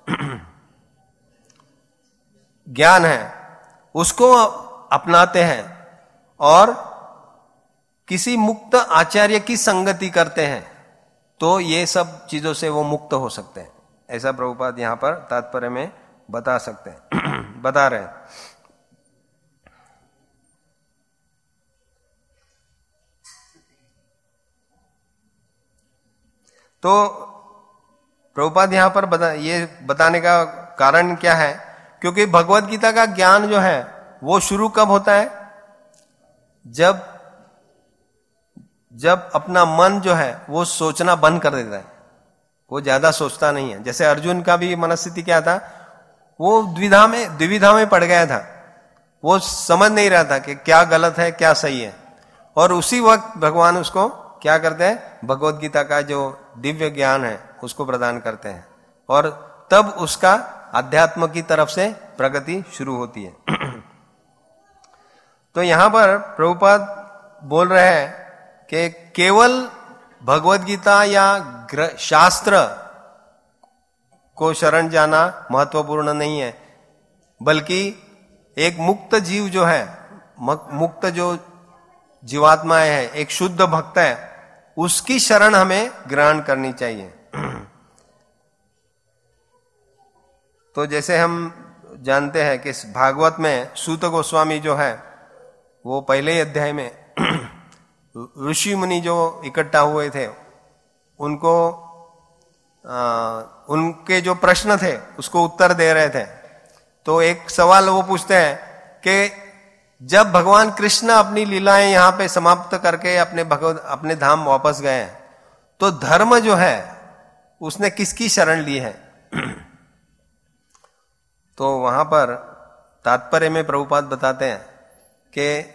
ज्ञान है, उसको अपनाते हैं और किसी मुक्त आचार्य की संगति करते हैं, तो ये सब चीजों से वो मुक्त हो सकते हैं। ऐसा प्रभुपाद यहां पर तात्पर्य में बता सकते हैं, बता रहे हैं। तो प्रभुपाद यहां पर ये बताने का कारण क्या है, क्योंकि भगवद गीता का ज्ञान जो है वो शुरू कब होता है, जब अपना मन जो है वो सोचना बंद कर देता है, वो ज्यादा सोचता नहीं है। जैसे अर्जुन का भी मनस्थिति क्या था, वो द्विविधा में पड़ गया था, वो समझ नहीं रहा था कि क्या गलत है क्या सही है, और उसी वक्त भगवान उसको क्या करते हैं, भगवद गीता का जो दिव्य ज्ञान है उसको प्रदान करते हैं, और तब उसका अध्यात्म की तरफ से प्रगति शुरू होती है। तो यहां पर प्रभुपाद बोल रहे हैं कि केवल भगवद गीता या शास्त्र को शरण जाना महत्वपूर्ण नहीं है, बल्कि एक मुक्त जीव जो है, मुक्त जो जीवात्माएं है, एक शुद्ध भक्त है, उसकी शरण हमें ग्रहण करनी चाहिए। तो जैसे हम जानते हैं कि भागवत में सूत गोस्वामी जो है वो पहले ही अध्याय में ऋषि मुनि जो इकट्ठा हुए थे उनको उनके जो प्रश्न थे उसको उत्तर दे रहे थे। तो एक सवाल वो पूछते हैं कि जब भगवान कृष्ण अपनी लीलाएं यहां पे समाप्त करके अपने धाम वापस गए, तो धर्म जो है उसने किसकी शरण ली है? तो वहां पर तात्पर्य में प्रभुपाद बताते हैं कि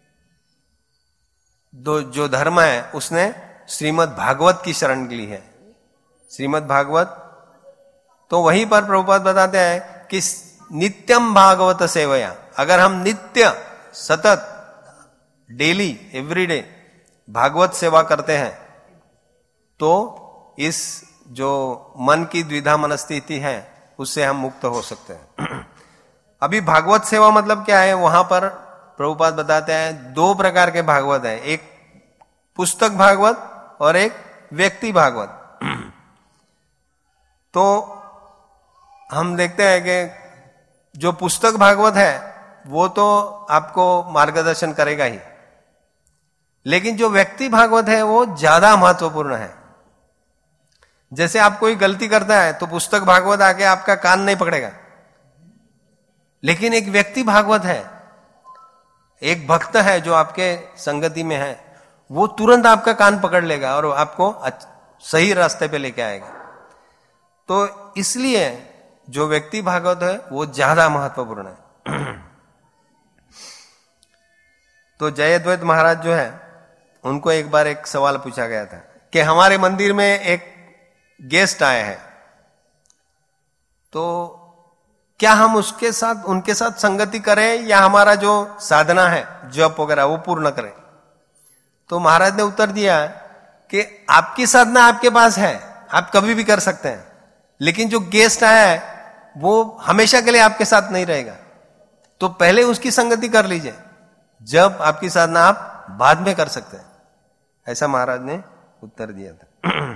जो धर्म है उसने श्रीमद् भागवत की शरण ली है। श्रीमद् भागवत, तो वहीं पर प्रभुपाद बताते हैं कि नित्यम भागवत सेवया, अगर हम नित्य सतत डेली एवरीडे भागवत सेवा करते हैं तो इस जो मन की द्विधा मनस्थिति है उससे हम मुक्त हो सकते हैं। अभी भागवत सेवा मतलब क्या है? वहां पर प्रभुपाद बताते हैं दो प्रकार के भागवत है, एक पुस्तक भागवत और एक व्यक्ति भागवत। तो हम देखते हैं कि जो पुस्तक भागवत है वो तो आपको मार्गदर्शन करेगा ही, लेकिन जो व्यक्ति भागवत है वो ज्यादा महत्वपूर्ण है। जैसे आप कोई गलती करता है तो पुस्तक भागवत आके आपका कान नहीं पकड़ेगा, लेकिन एक व्यक्ति भागवत है, एक भक्त है जो आपके संगति में है, वो तुरंत आपका कान पकड़ लेगा और आपको सही रास्ते पे लेके आएगा। तो इसलिए जो व्यक्ति भागवत है वो ज्यादा महत्वपूर्ण है। तो जयद्वैत महाराज जो है उनको एक बार एक सवाल पूछा गया था कि हमारे मंदिर में एक गेस्ट आए हैं, तो क्या हम उनके साथ संगति करें या हमारा जो साधना है जप वगैरह वो पूर्ण करें? तो महाराज ने उत्तर दिया कि आपकी साधना आपके पास है, आप कभी भी कर सकते हैं, लेकिन जो गेस्ट आया है वो हमेशा के लिए आपके साथ नहीं रहेगा, तो पहले उसकी संगति कर लीजिए, जब आपकी साधना आप बाद में कर सकते हैं। ऐसा महाराज ने उत्तर दिया था।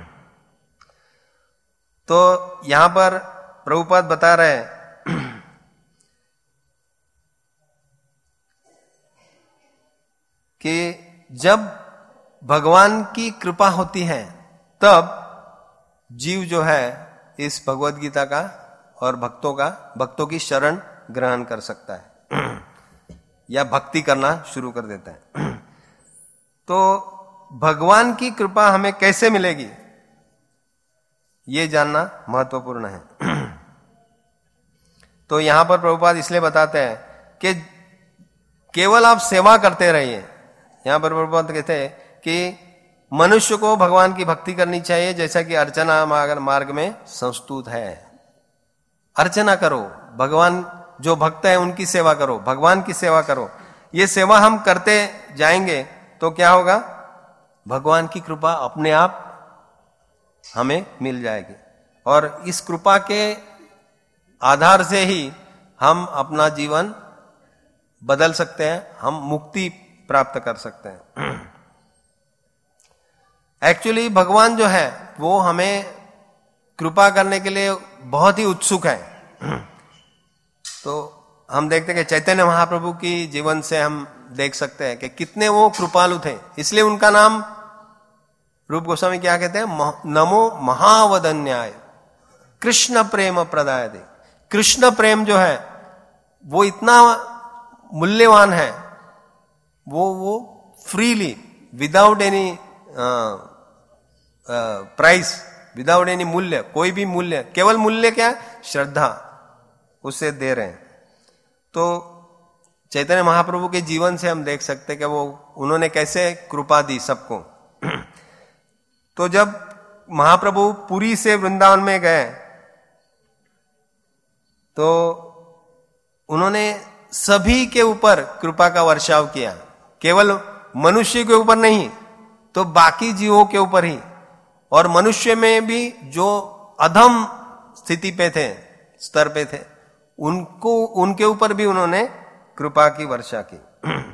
तो यहां पर प्रभुपाद बता रहे हैं कि जब भगवान की कृपा होती है तब जीव जो है इस भगवत गीता का और भक्तों की शरण ग्रहण कर सकता है या भक्ति करना शुरू कर देता है। तो भगवान की कृपा हमें कैसे मिलेगी ये जानना महत्वपूर्ण है। तो यहां पर प्रभुपाद इसलिए बताते हैं कि केवल आप सेवा करते रहिए। यहां पर प्रभुपाद कहते हैं कि मनुष्य को भगवान की भक्ति करनी चाहिए, जैसा कि अर्चना मार्ग में संस्तुत है। अर्चना करो, भगवान जो भक्त है उनकी सेवा करो, भगवान की सेवा करो। ये सेवा हम करते जाएंगे तो क्या होगा? भगवान की कृपा अपने आप हमें मिल जाएगी, और इस कृपा के आधार से ही हम अपना जीवन बदल सकते हैं, हम मुक्ति प्राप्त कर सकते हैं। एक्चुअली भगवान जो है वो हमें कृपा करने के लिए बहुत ही उत्सुक है। तो हम देखते हैं कि चैतन्य महाप्रभु की जीवन से हम देख सकते हैं कि कितने वो कृपालु थे, इसलिए उनका नाम रूप गोस्वामी क्या कहते हैं? नमो महावदन्याय कृष्ण प्रेम प्रदाय दे। कृष्ण प्रेम जो है वो इतना मूल्यवान है, वो freely without any price, without any मूल्य, कोई भी मूल्य, केवल मूल्य क्या? श्रद्धा उससे दे रहे हैं। तो चैतन्य महाप्रभु के जीवन से हम देख सकते हैं कि वो उन्होंने कैसे कृपा दी सबको। तो जब महाप्रभु पुरी से वृंदावन में गए तो उन्होंने सभी के ऊपर कृपा का वर्षाव किया, केवल मनुष्य के ऊपर नहीं तो बाकी जीवों के ऊपर ही, और मनुष्य में भी जो अधम स्थिति पे थे, स्तर पे थे, उनके ऊपर भी उन्होंने कृपा की वर्षा की।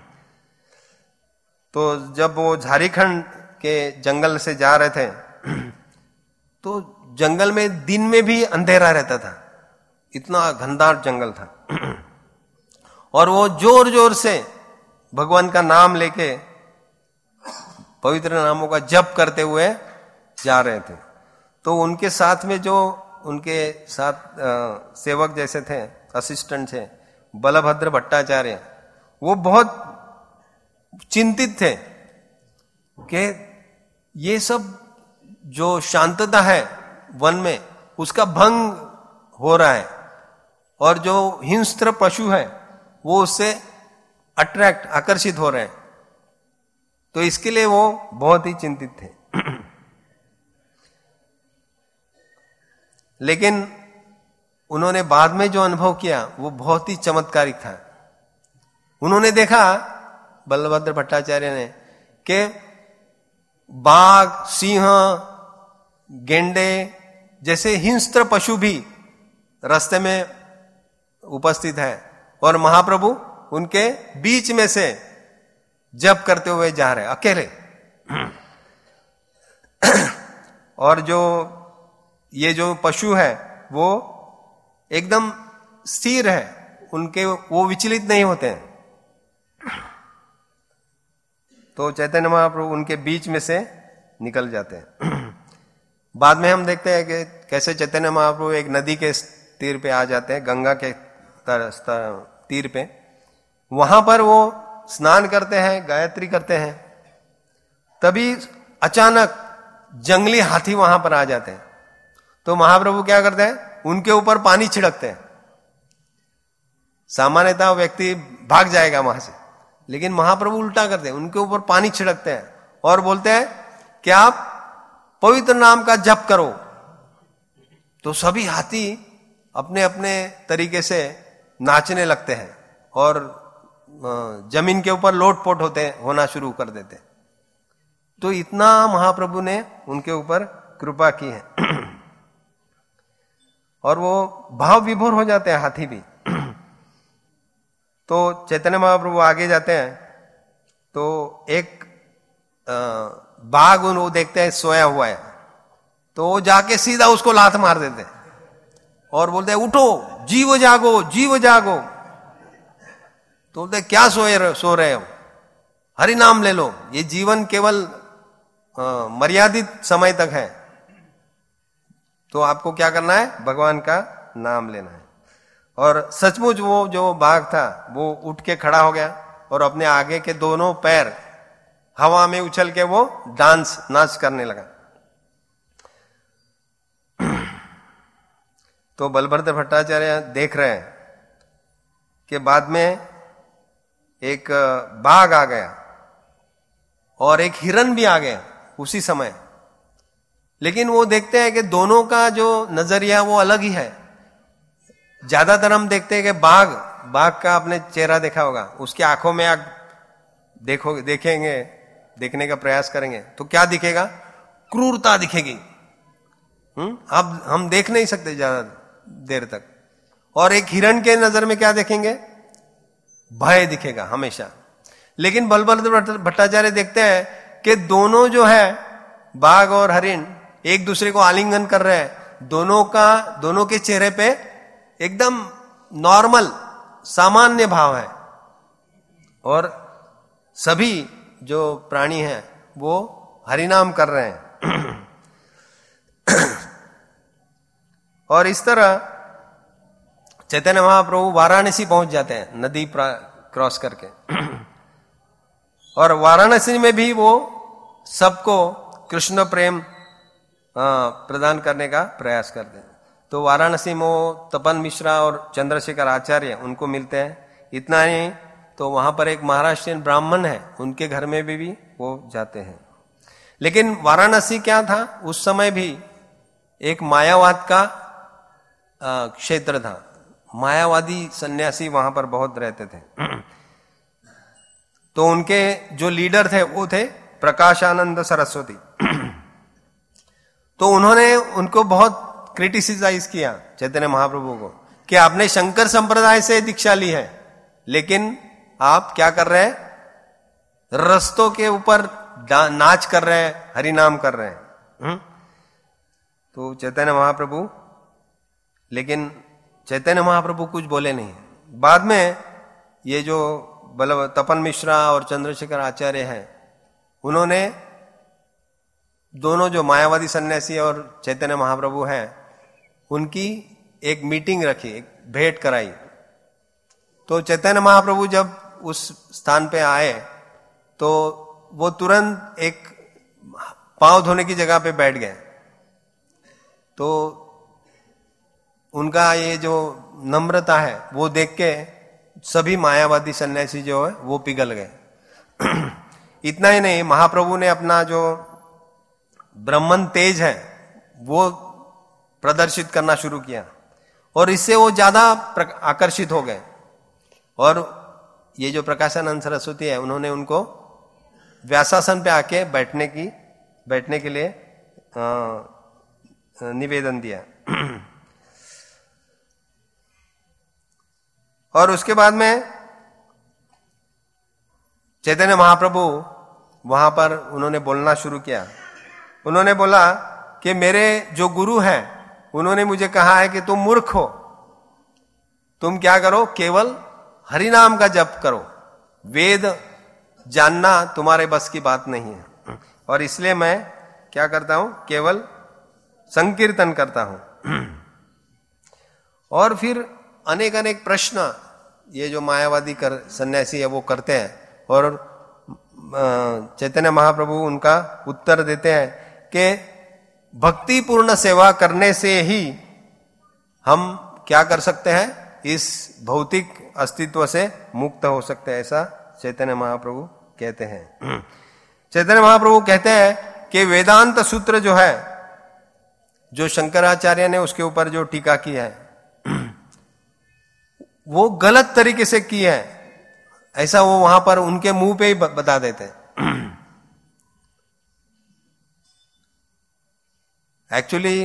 तो जब वो झारखंड के जंगल से जा रहे थे तो जंगल में दिन में भी अंधेरा रहता था, इतना घनदार जंगल था, और वो जोर जोर से भगवान का नाम लेके पवित्र नामों का जप करते हुए जा रहे थे। तो उनके साथ में जो उनके साथ सेवक जैसे थे, असिस्टेंट थे, बलभद्र भट्टाचार्य, वो बहुत चिंतित थे कि ये सब जो शांतता है वन में उसका भंग हो रहा है और जो हिंस्र पशु है वो उससे आकर्षित हो रहे हैं। तो इसके लिए वो बहुत ही चिंतित थे। लेकिन उन्होंने बाद में जो अनुभव किया वो बहुत ही चमत्कारिक था। उन्होंने देखा, बलभद्र भट्टाचार्य ने, कि बाघ, सिंह, गेंडे जैसे हिंस्र पशु भी रास्ते में उपस्थित है और महाप्रभु उनके बीच में से जप करते हुए जा रहे अकेले। और जो ये जो पशु है वो एकदम स्थिर है, उनके वो विचलित नहीं होते हैं। तो चैतन्य महाप्रभु उनके बीच में से निकल जाते हैं। बाद में हम देखते हैं कि कैसे चैतन्य महाप्रभु एक नदी के तीर पे आ जाते हैं, गंगा के तीर पे। वहां पर वो स्नान करते हैं, गायत्री करते हैं। तभी अचानक जंगली हाथी वहां पर आ जाते हैं। तो महाप्रभु क्या करते हैं, उनके ऊपर पानी छिड़कते हैं। सामान्यतः व्यक्ति भाग जाएगा वहां से, लेकिन महाप्रभु उल्टा करते हैं, उनके ऊपर पानी छिड़कते हैं और बोलते हैं कि आप पवित्र नाम का जप करो। तो सभी हाथी अपने अपने तरीके से नाचने लगते हैं और जमीन के ऊपर लोटपोट होना शुरू कर देते हैं। तो इतना महाप्रभु ने उनके ऊपर कृपा की है। और वो भाव विभोर हो जाते हैं हाथी भी। तो चैतन्य महाप्रभु आगे जाते हैं तो एक बाघ वो देखते हैं सोया हुआ है, तो वो जाके सीधा उसको लात मार देते हैं और बोलते हैं उठो, जीव जागो, जीव जागो। तो बोलते क्या सो रहे हो, हरि नाम ले लो, ये जीवन केवल मर्यादित समय तक है, तो आपको क्या करना है, भगवान का नाम लेना है। और सचमुच वो जो बाघ था वो उठ के खड़ा हो गया और अपने आगे के दोनों पैर हवा में उछल के वो नाच करने लगा। तो बलभद्र भट्टाचार्य देख रहे हैं कि बाद में एक बाघ आ गया और एक हिरन भी आ गया उसी समय। लेकिन वो देखते हैं कि दोनों का जो नजरिया वो अलग ही है। ज्यादातर हम देखते हैं कि बाघ का आपने चेहरा देखा होगा, उसकी आंखों में आप देखेंगे, देखने का प्रयास करेंगे तो क्या दिखेगा, क्रूरता दिखेगी। अब हम देख नहीं सकते ज्यादा देर तक। और एक हिरण के नजर में क्या देखेंगे, भय दिखेगा हमेशा। लेकिन बलभद्र भट्टाचार्य देखते हैं कि दोनों जो है, बाघ और हरिण, एक दूसरे को आलिंगन कर रहे हैं। दोनों के चेहरे पे एकदम नॉर्मल सामान्य भाव है और सभी जो प्राणी हैं वो हरिनाम कर रहे हैं। और इस तरह चैतन्य महाप्रभु वाराणसी पहुंच जाते हैं नदी क्रॉस करके। और वाराणसी में भी वो सबको कृष्ण प्रेम प्रदान करने का प्रयास करते हैं। तो वाराणसी में वो तपन मिश्रा और चंद्रशेखर आचार्य उनको मिलते हैं। इतना ही तो वहां पर एक महाराष्ट्रियन ब्राह्मण है, उनके घर में भी वो जाते हैं। लेकिन वाराणसी क्या था, उस समय भी एक मायावाद का क्षेत्र था। मायावादी सन्यासी वहां पर बहुत रहते थे। तो उनके जो लीडर थे वो थे प्रकाशानंद सरस्वती। तो उन्होंने उनको बहुत क्रिटिसाइज किया चैतन्य महाप्रभु को कि आपने शंकर संप्रदाय से दीक्षा ली है, लेकिन आप क्या कर रहे हैं, रस्तों के ऊपर नाच कर रहे हैं, हरिनाम कर रहे हैं। तो लेकिन चैतन्य महाप्रभु कुछ बोले नहीं। बाद में ये जो तपन मिश्रा और चंद्रशेखर आचार्य हैं, उन्होंने दोनों जो मायावादी सन्यासी और चैतन्य महाप्रभु हैं उनकी एक मीटिंग रखी, एक भेंट कराई। तो चैतन्य महाप्रभु जब उस स्थान पे आए तो वो तुरंत एक पांव धोने की जगह पे बैठ गए। तो उनका ये जो नम्रता है वो देख के सभी मायावादी सन्यासी जो है वो पिघल गए। इतना ही नहीं, महाप्रभु ने अपना जो ब्रह्मन तेज है वो प्रदर्शित करना शुरू किया और इससे वो ज्यादा आकर्षित हो गए। और ये जो प्रकाशानंद सरस्वती है उन्होंने उनको व्यासासन पे आके बैठने के लिए निवेदन दिया। और उसके बाद में चैतन्य महाप्रभु वहां पर उन्होंने बोलना शुरू किया। उन्होंने बोला कि मेरे जो गुरु हैं उन्होंने मुझे कहा है कि तुम मूर्ख हो, तुम क्या करो, केवल हरि नाम का जप करो, वेद जानना तुम्हारे बस की बात नहीं है। और इसलिए मैं क्या करता हूं, केवल संकीर्तन करता हूं। और फिर अनेक अनेक प्रश्न ये जो मायावादी सन्यासी है वो करते हैं और चैतन्य महाप्रभु उनका उत्तर देते हैं कि भक्ति पूर्ण सेवा करने से ही हम क्या कर सकते हैं, इस भौतिक अस्तित्व से मुक्त हो सकते हैं, ऐसा चैतन्य महाप्रभु कहते हैं। चैतन्य महाप्रभु कहते हैं कि वेदांत सूत्र जो है, जो शंकराचार्य ने उसके ऊपर जो टीका की है वो गलत तरीके से की है, ऐसा वो वहां पर उनके मुंह पे ही बता देते हैं। एक्चुअली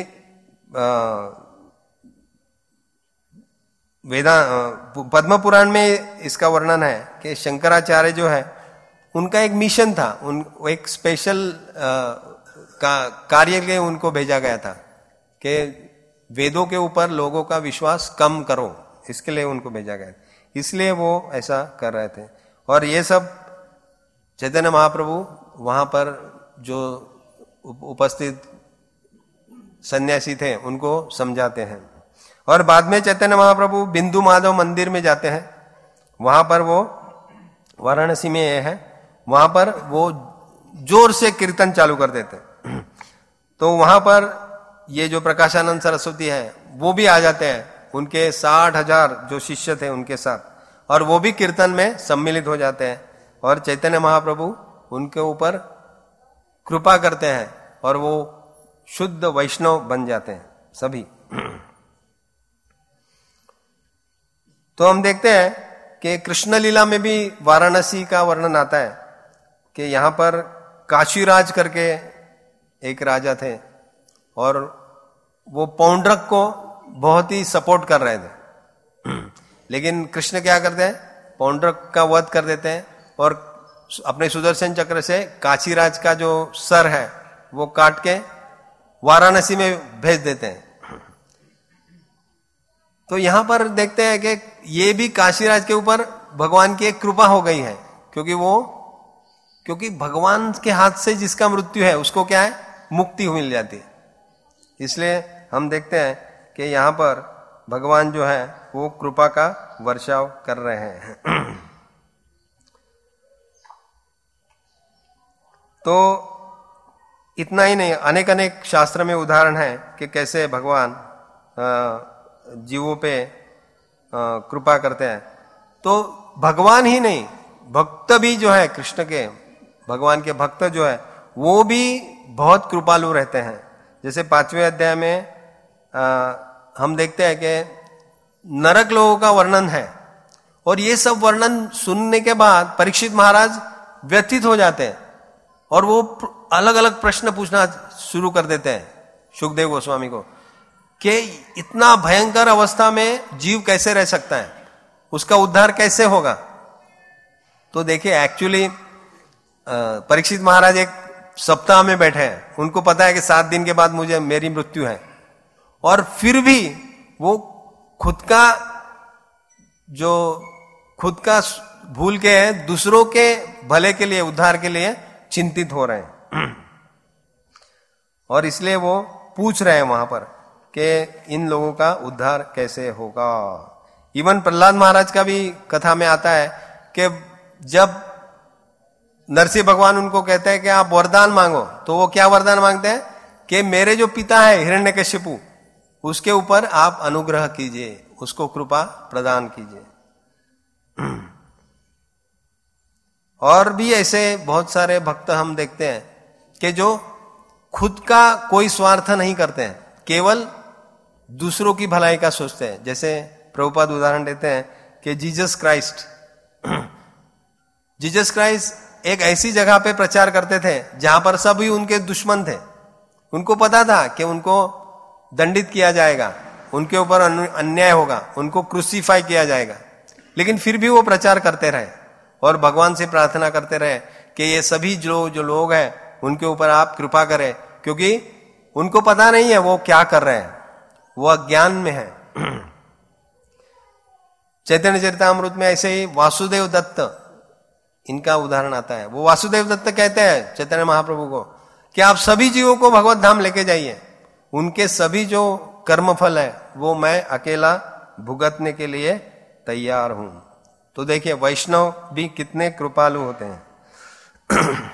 पद्म पुराण में इसका वर्णन है कि शंकराचार्य जो है उनका एक मिशन था, एक स्पेशल कार्य के लिए उनको भेजा गया था कि वेदों के ऊपर लोगों का विश्वास कम करो, इसके लिए उनको भेजा गया, इसलिए वो ऐसा कर रहे थे। और ये सब चैतन्य महाप्रभु वहां पर जो उपस्थित सन्यासी थे उनको समझाते हैं। और बाद में चैतन्य महाप्रभु बिंदु माधव मंदिर में जाते हैं, वहां पर वो वाराणसी में ये है, वहां पर वो जोर से कीर्तन चालू कर देते हैं। तो वहां पर ये जो प्रकाशानंद सरस्वती है वो भी आ जाते हैं, उनके 60,000 जो शिष्य थे उनके साथ, और वो भी कीर्तन में सम्मिलित हो जाते हैं और चैतन्य महाप्रभु उनके ऊपर कृपा करते हैं और वो शुद्ध वैष्णव बन जाते हैं सभी। तो हम देखते हैं कि कृष्ण लीला में भी वाराणसी का वर्णन आता है कि यहां पर काशीराज करके एक राजा थे और वो पौंड्रक को बहुत ही सपोर्ट कर रहे थे, लेकिन कृष्ण क्या करते हैं, पौंड्रक का वध कर देते हैं और अपने सुदर्शन चक्र से काशीराज का जो सर है वो काट के वाराणसी में भेज देते हैं। तो यहां पर देखते हैं कि ये भी काशीराज के ऊपर भगवान की एक कृपा हो गई है, क्योंकि भगवान के हाथ से जिसका मृत्यु है उसको क्या है, मुक्ति मिल जाती है। इसलिए हम देखते हैं कि यहां पर भगवान जो है वो कृपा का वर्षाव कर रहे हैं। तो इतना ही नहीं, अनेक अनेक शास्त्र में उदाहरण है कि कैसे भगवान जीवों पे कृपा करते हैं। तो भगवान ही नहीं, भक्त भी जो है कृष्ण के, भगवान के भक्त जो है वो भी बहुत कृपालु रहते हैं। जैसे 5वें अध्याय में हम देखते हैं कि नरक लोगों का वर्णन है और ये सब वर्णन सुनने के बाद परीक्षित महाराज व्यथित हो जाते हैं और वो अलग अलग प्रश्न पूछना शुरू कर देते हैं सुखदेव गोस्वामी को कि इतना भयंकर अवस्था में जीव कैसे रह सकता है, उसका उद्धार कैसे होगा। तो देखिए एक्चुअली परीक्षित महाराज एक सप्ताह में बैठे हैं, उनको पता है कि 7 दिन के बाद मेरी मृत्यु है, और फिर भी वो खुद का भूल के दूसरों के भले के लिए, उद्धार के लिए चिंतित हो रहे हैं। और इसलिए वो पूछ रहे हैं वहां पर कि इन लोगों का उद्धार कैसे होगा। इवन प्रहलाद महाराज का भी कथा में आता है कि जब नरसिंह भगवान उनको कहते हैं कि आप वरदान मांगो, तो वो क्या वरदान मांगते हैं कि मेरे जो पिता है हिरण्यकशिपु, उसके ऊपर आप अनुग्रह कीजिए, उसको कृपा प्रदान कीजिए। और भी ऐसे बहुत सारे भक्त हम देखते हैं कि जो खुद का कोई स्वार्थ नहीं करते हैं, केवल दूसरों की भलाई का सोचते हैं। जैसे प्रभुपाद उदाहरण देते हैं कि जीसस क्राइस्ट एक ऐसी जगह पे प्रचार करते थे जहां पर सभी उनके दुश्मन थे। उनको पता था कि उनको दंडित किया जाएगा, उनके ऊपर अन्याय होगा, उनको क्रूसीफाई किया जाएगा, लेकिन फिर भी वो प्रचार करते रहे और भगवान से प्रार्थना करते रहे कि ये सभी जो लोग हैं उनके ऊपर आप कृपा करें, क्योंकि उनको पता नहीं है वो क्या कर रहे हैं, वो अज्ञान में है। चैतन्य चरितामृत में ऐसे ही वासुदेव दत्त इनका उदाहरण आता है। वो वासुदेव दत्त कहते हैं चैतन्य महाप्रभु को कि आप सभी जीवों को भगवत धाम लेके जाइए, उनके सभी जो कर्मफल है वो मैं अकेला भुगतने के लिए तैयार हूं। तो देखिए वैष्णव भी कितने कृपालु होते हैं।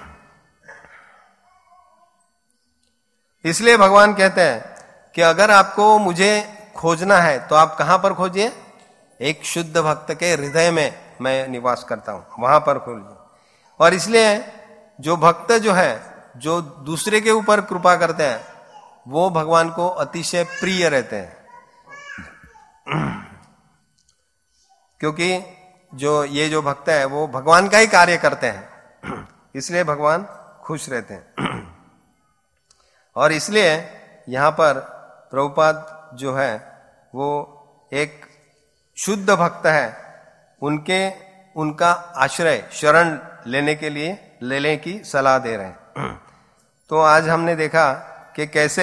इसलिए भगवान कहते हैं कि अगर आपको मुझे खोजना है तो आप कहां पर खोजिए, एक शुद्ध भक्त के हृदय में मैं निवास करता हूं, वहां पर खोजिए। और इसलिए जो भक्त जो है, जो दूसरे के ऊपर कृपा करते हैं, वो भगवान को अतिशय प्रिय रहते हैं, क्योंकि जो भक्त है वो भगवान का ही कार्य करते हैं, इसलिए भगवान खुश रहते हैं। और इसलिए यहां पर प्रभुपाद जो है वो एक शुद्ध भक्त है, उनका आश्रय शरण लेने की सलाह दे रहे हैं। तो आज हमने देखा कि कैसे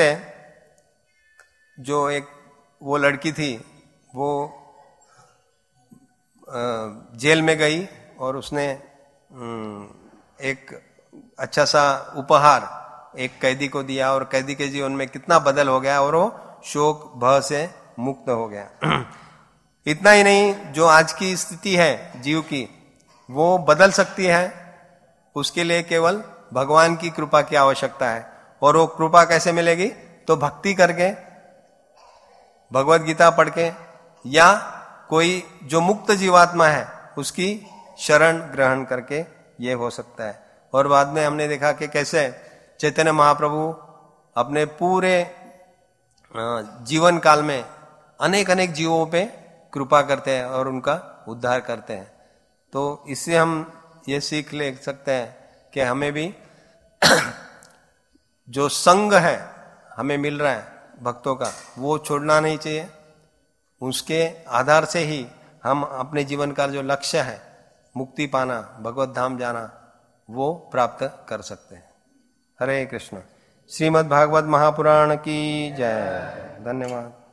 जो एक वो लड़की थी वो जेल में गई और उसने एक अच्छा सा उपहार एक कैदी को दिया और कैदी के जीवन में कितना बदल हो गया और वो शोक भय से मुक्त हो गया। इतना ही नहीं, जो आज की स्थिति है जीव की वो बदल सकती है, उसके लिए केवल भगवान की कृपा की आवश्यकता है। और वो कृपा कैसे मिलेगी, तो भक्ति करके, भगवत गीता पढ़ के, या कोई जो मुक्त जीवात्मा है उसकी शरण ग्रहण करके ये हो सकता है। और बाद में हमने देखा कि कैसे चैतन्य महाप्रभु अपने पूरे जीवन काल में अनेक जीवों पे कृपा करते हैं और उनका उद्धार करते हैं। तो इससे हम ये सीख ले सकते हैं कि हमें भी जो संग है हमें मिल रहा है भक्तों का, वो छोड़ना नहीं चाहिए। उसके आधार से ही हम अपने जीवन का जो लक्ष्य है, मुक्ति पाना, भगवत धाम जाना, वो प्राप्त कर सकते हैं। हरे कृष्ण। श्रीमद् भागवत महापुराण की जय। धन्यवाद।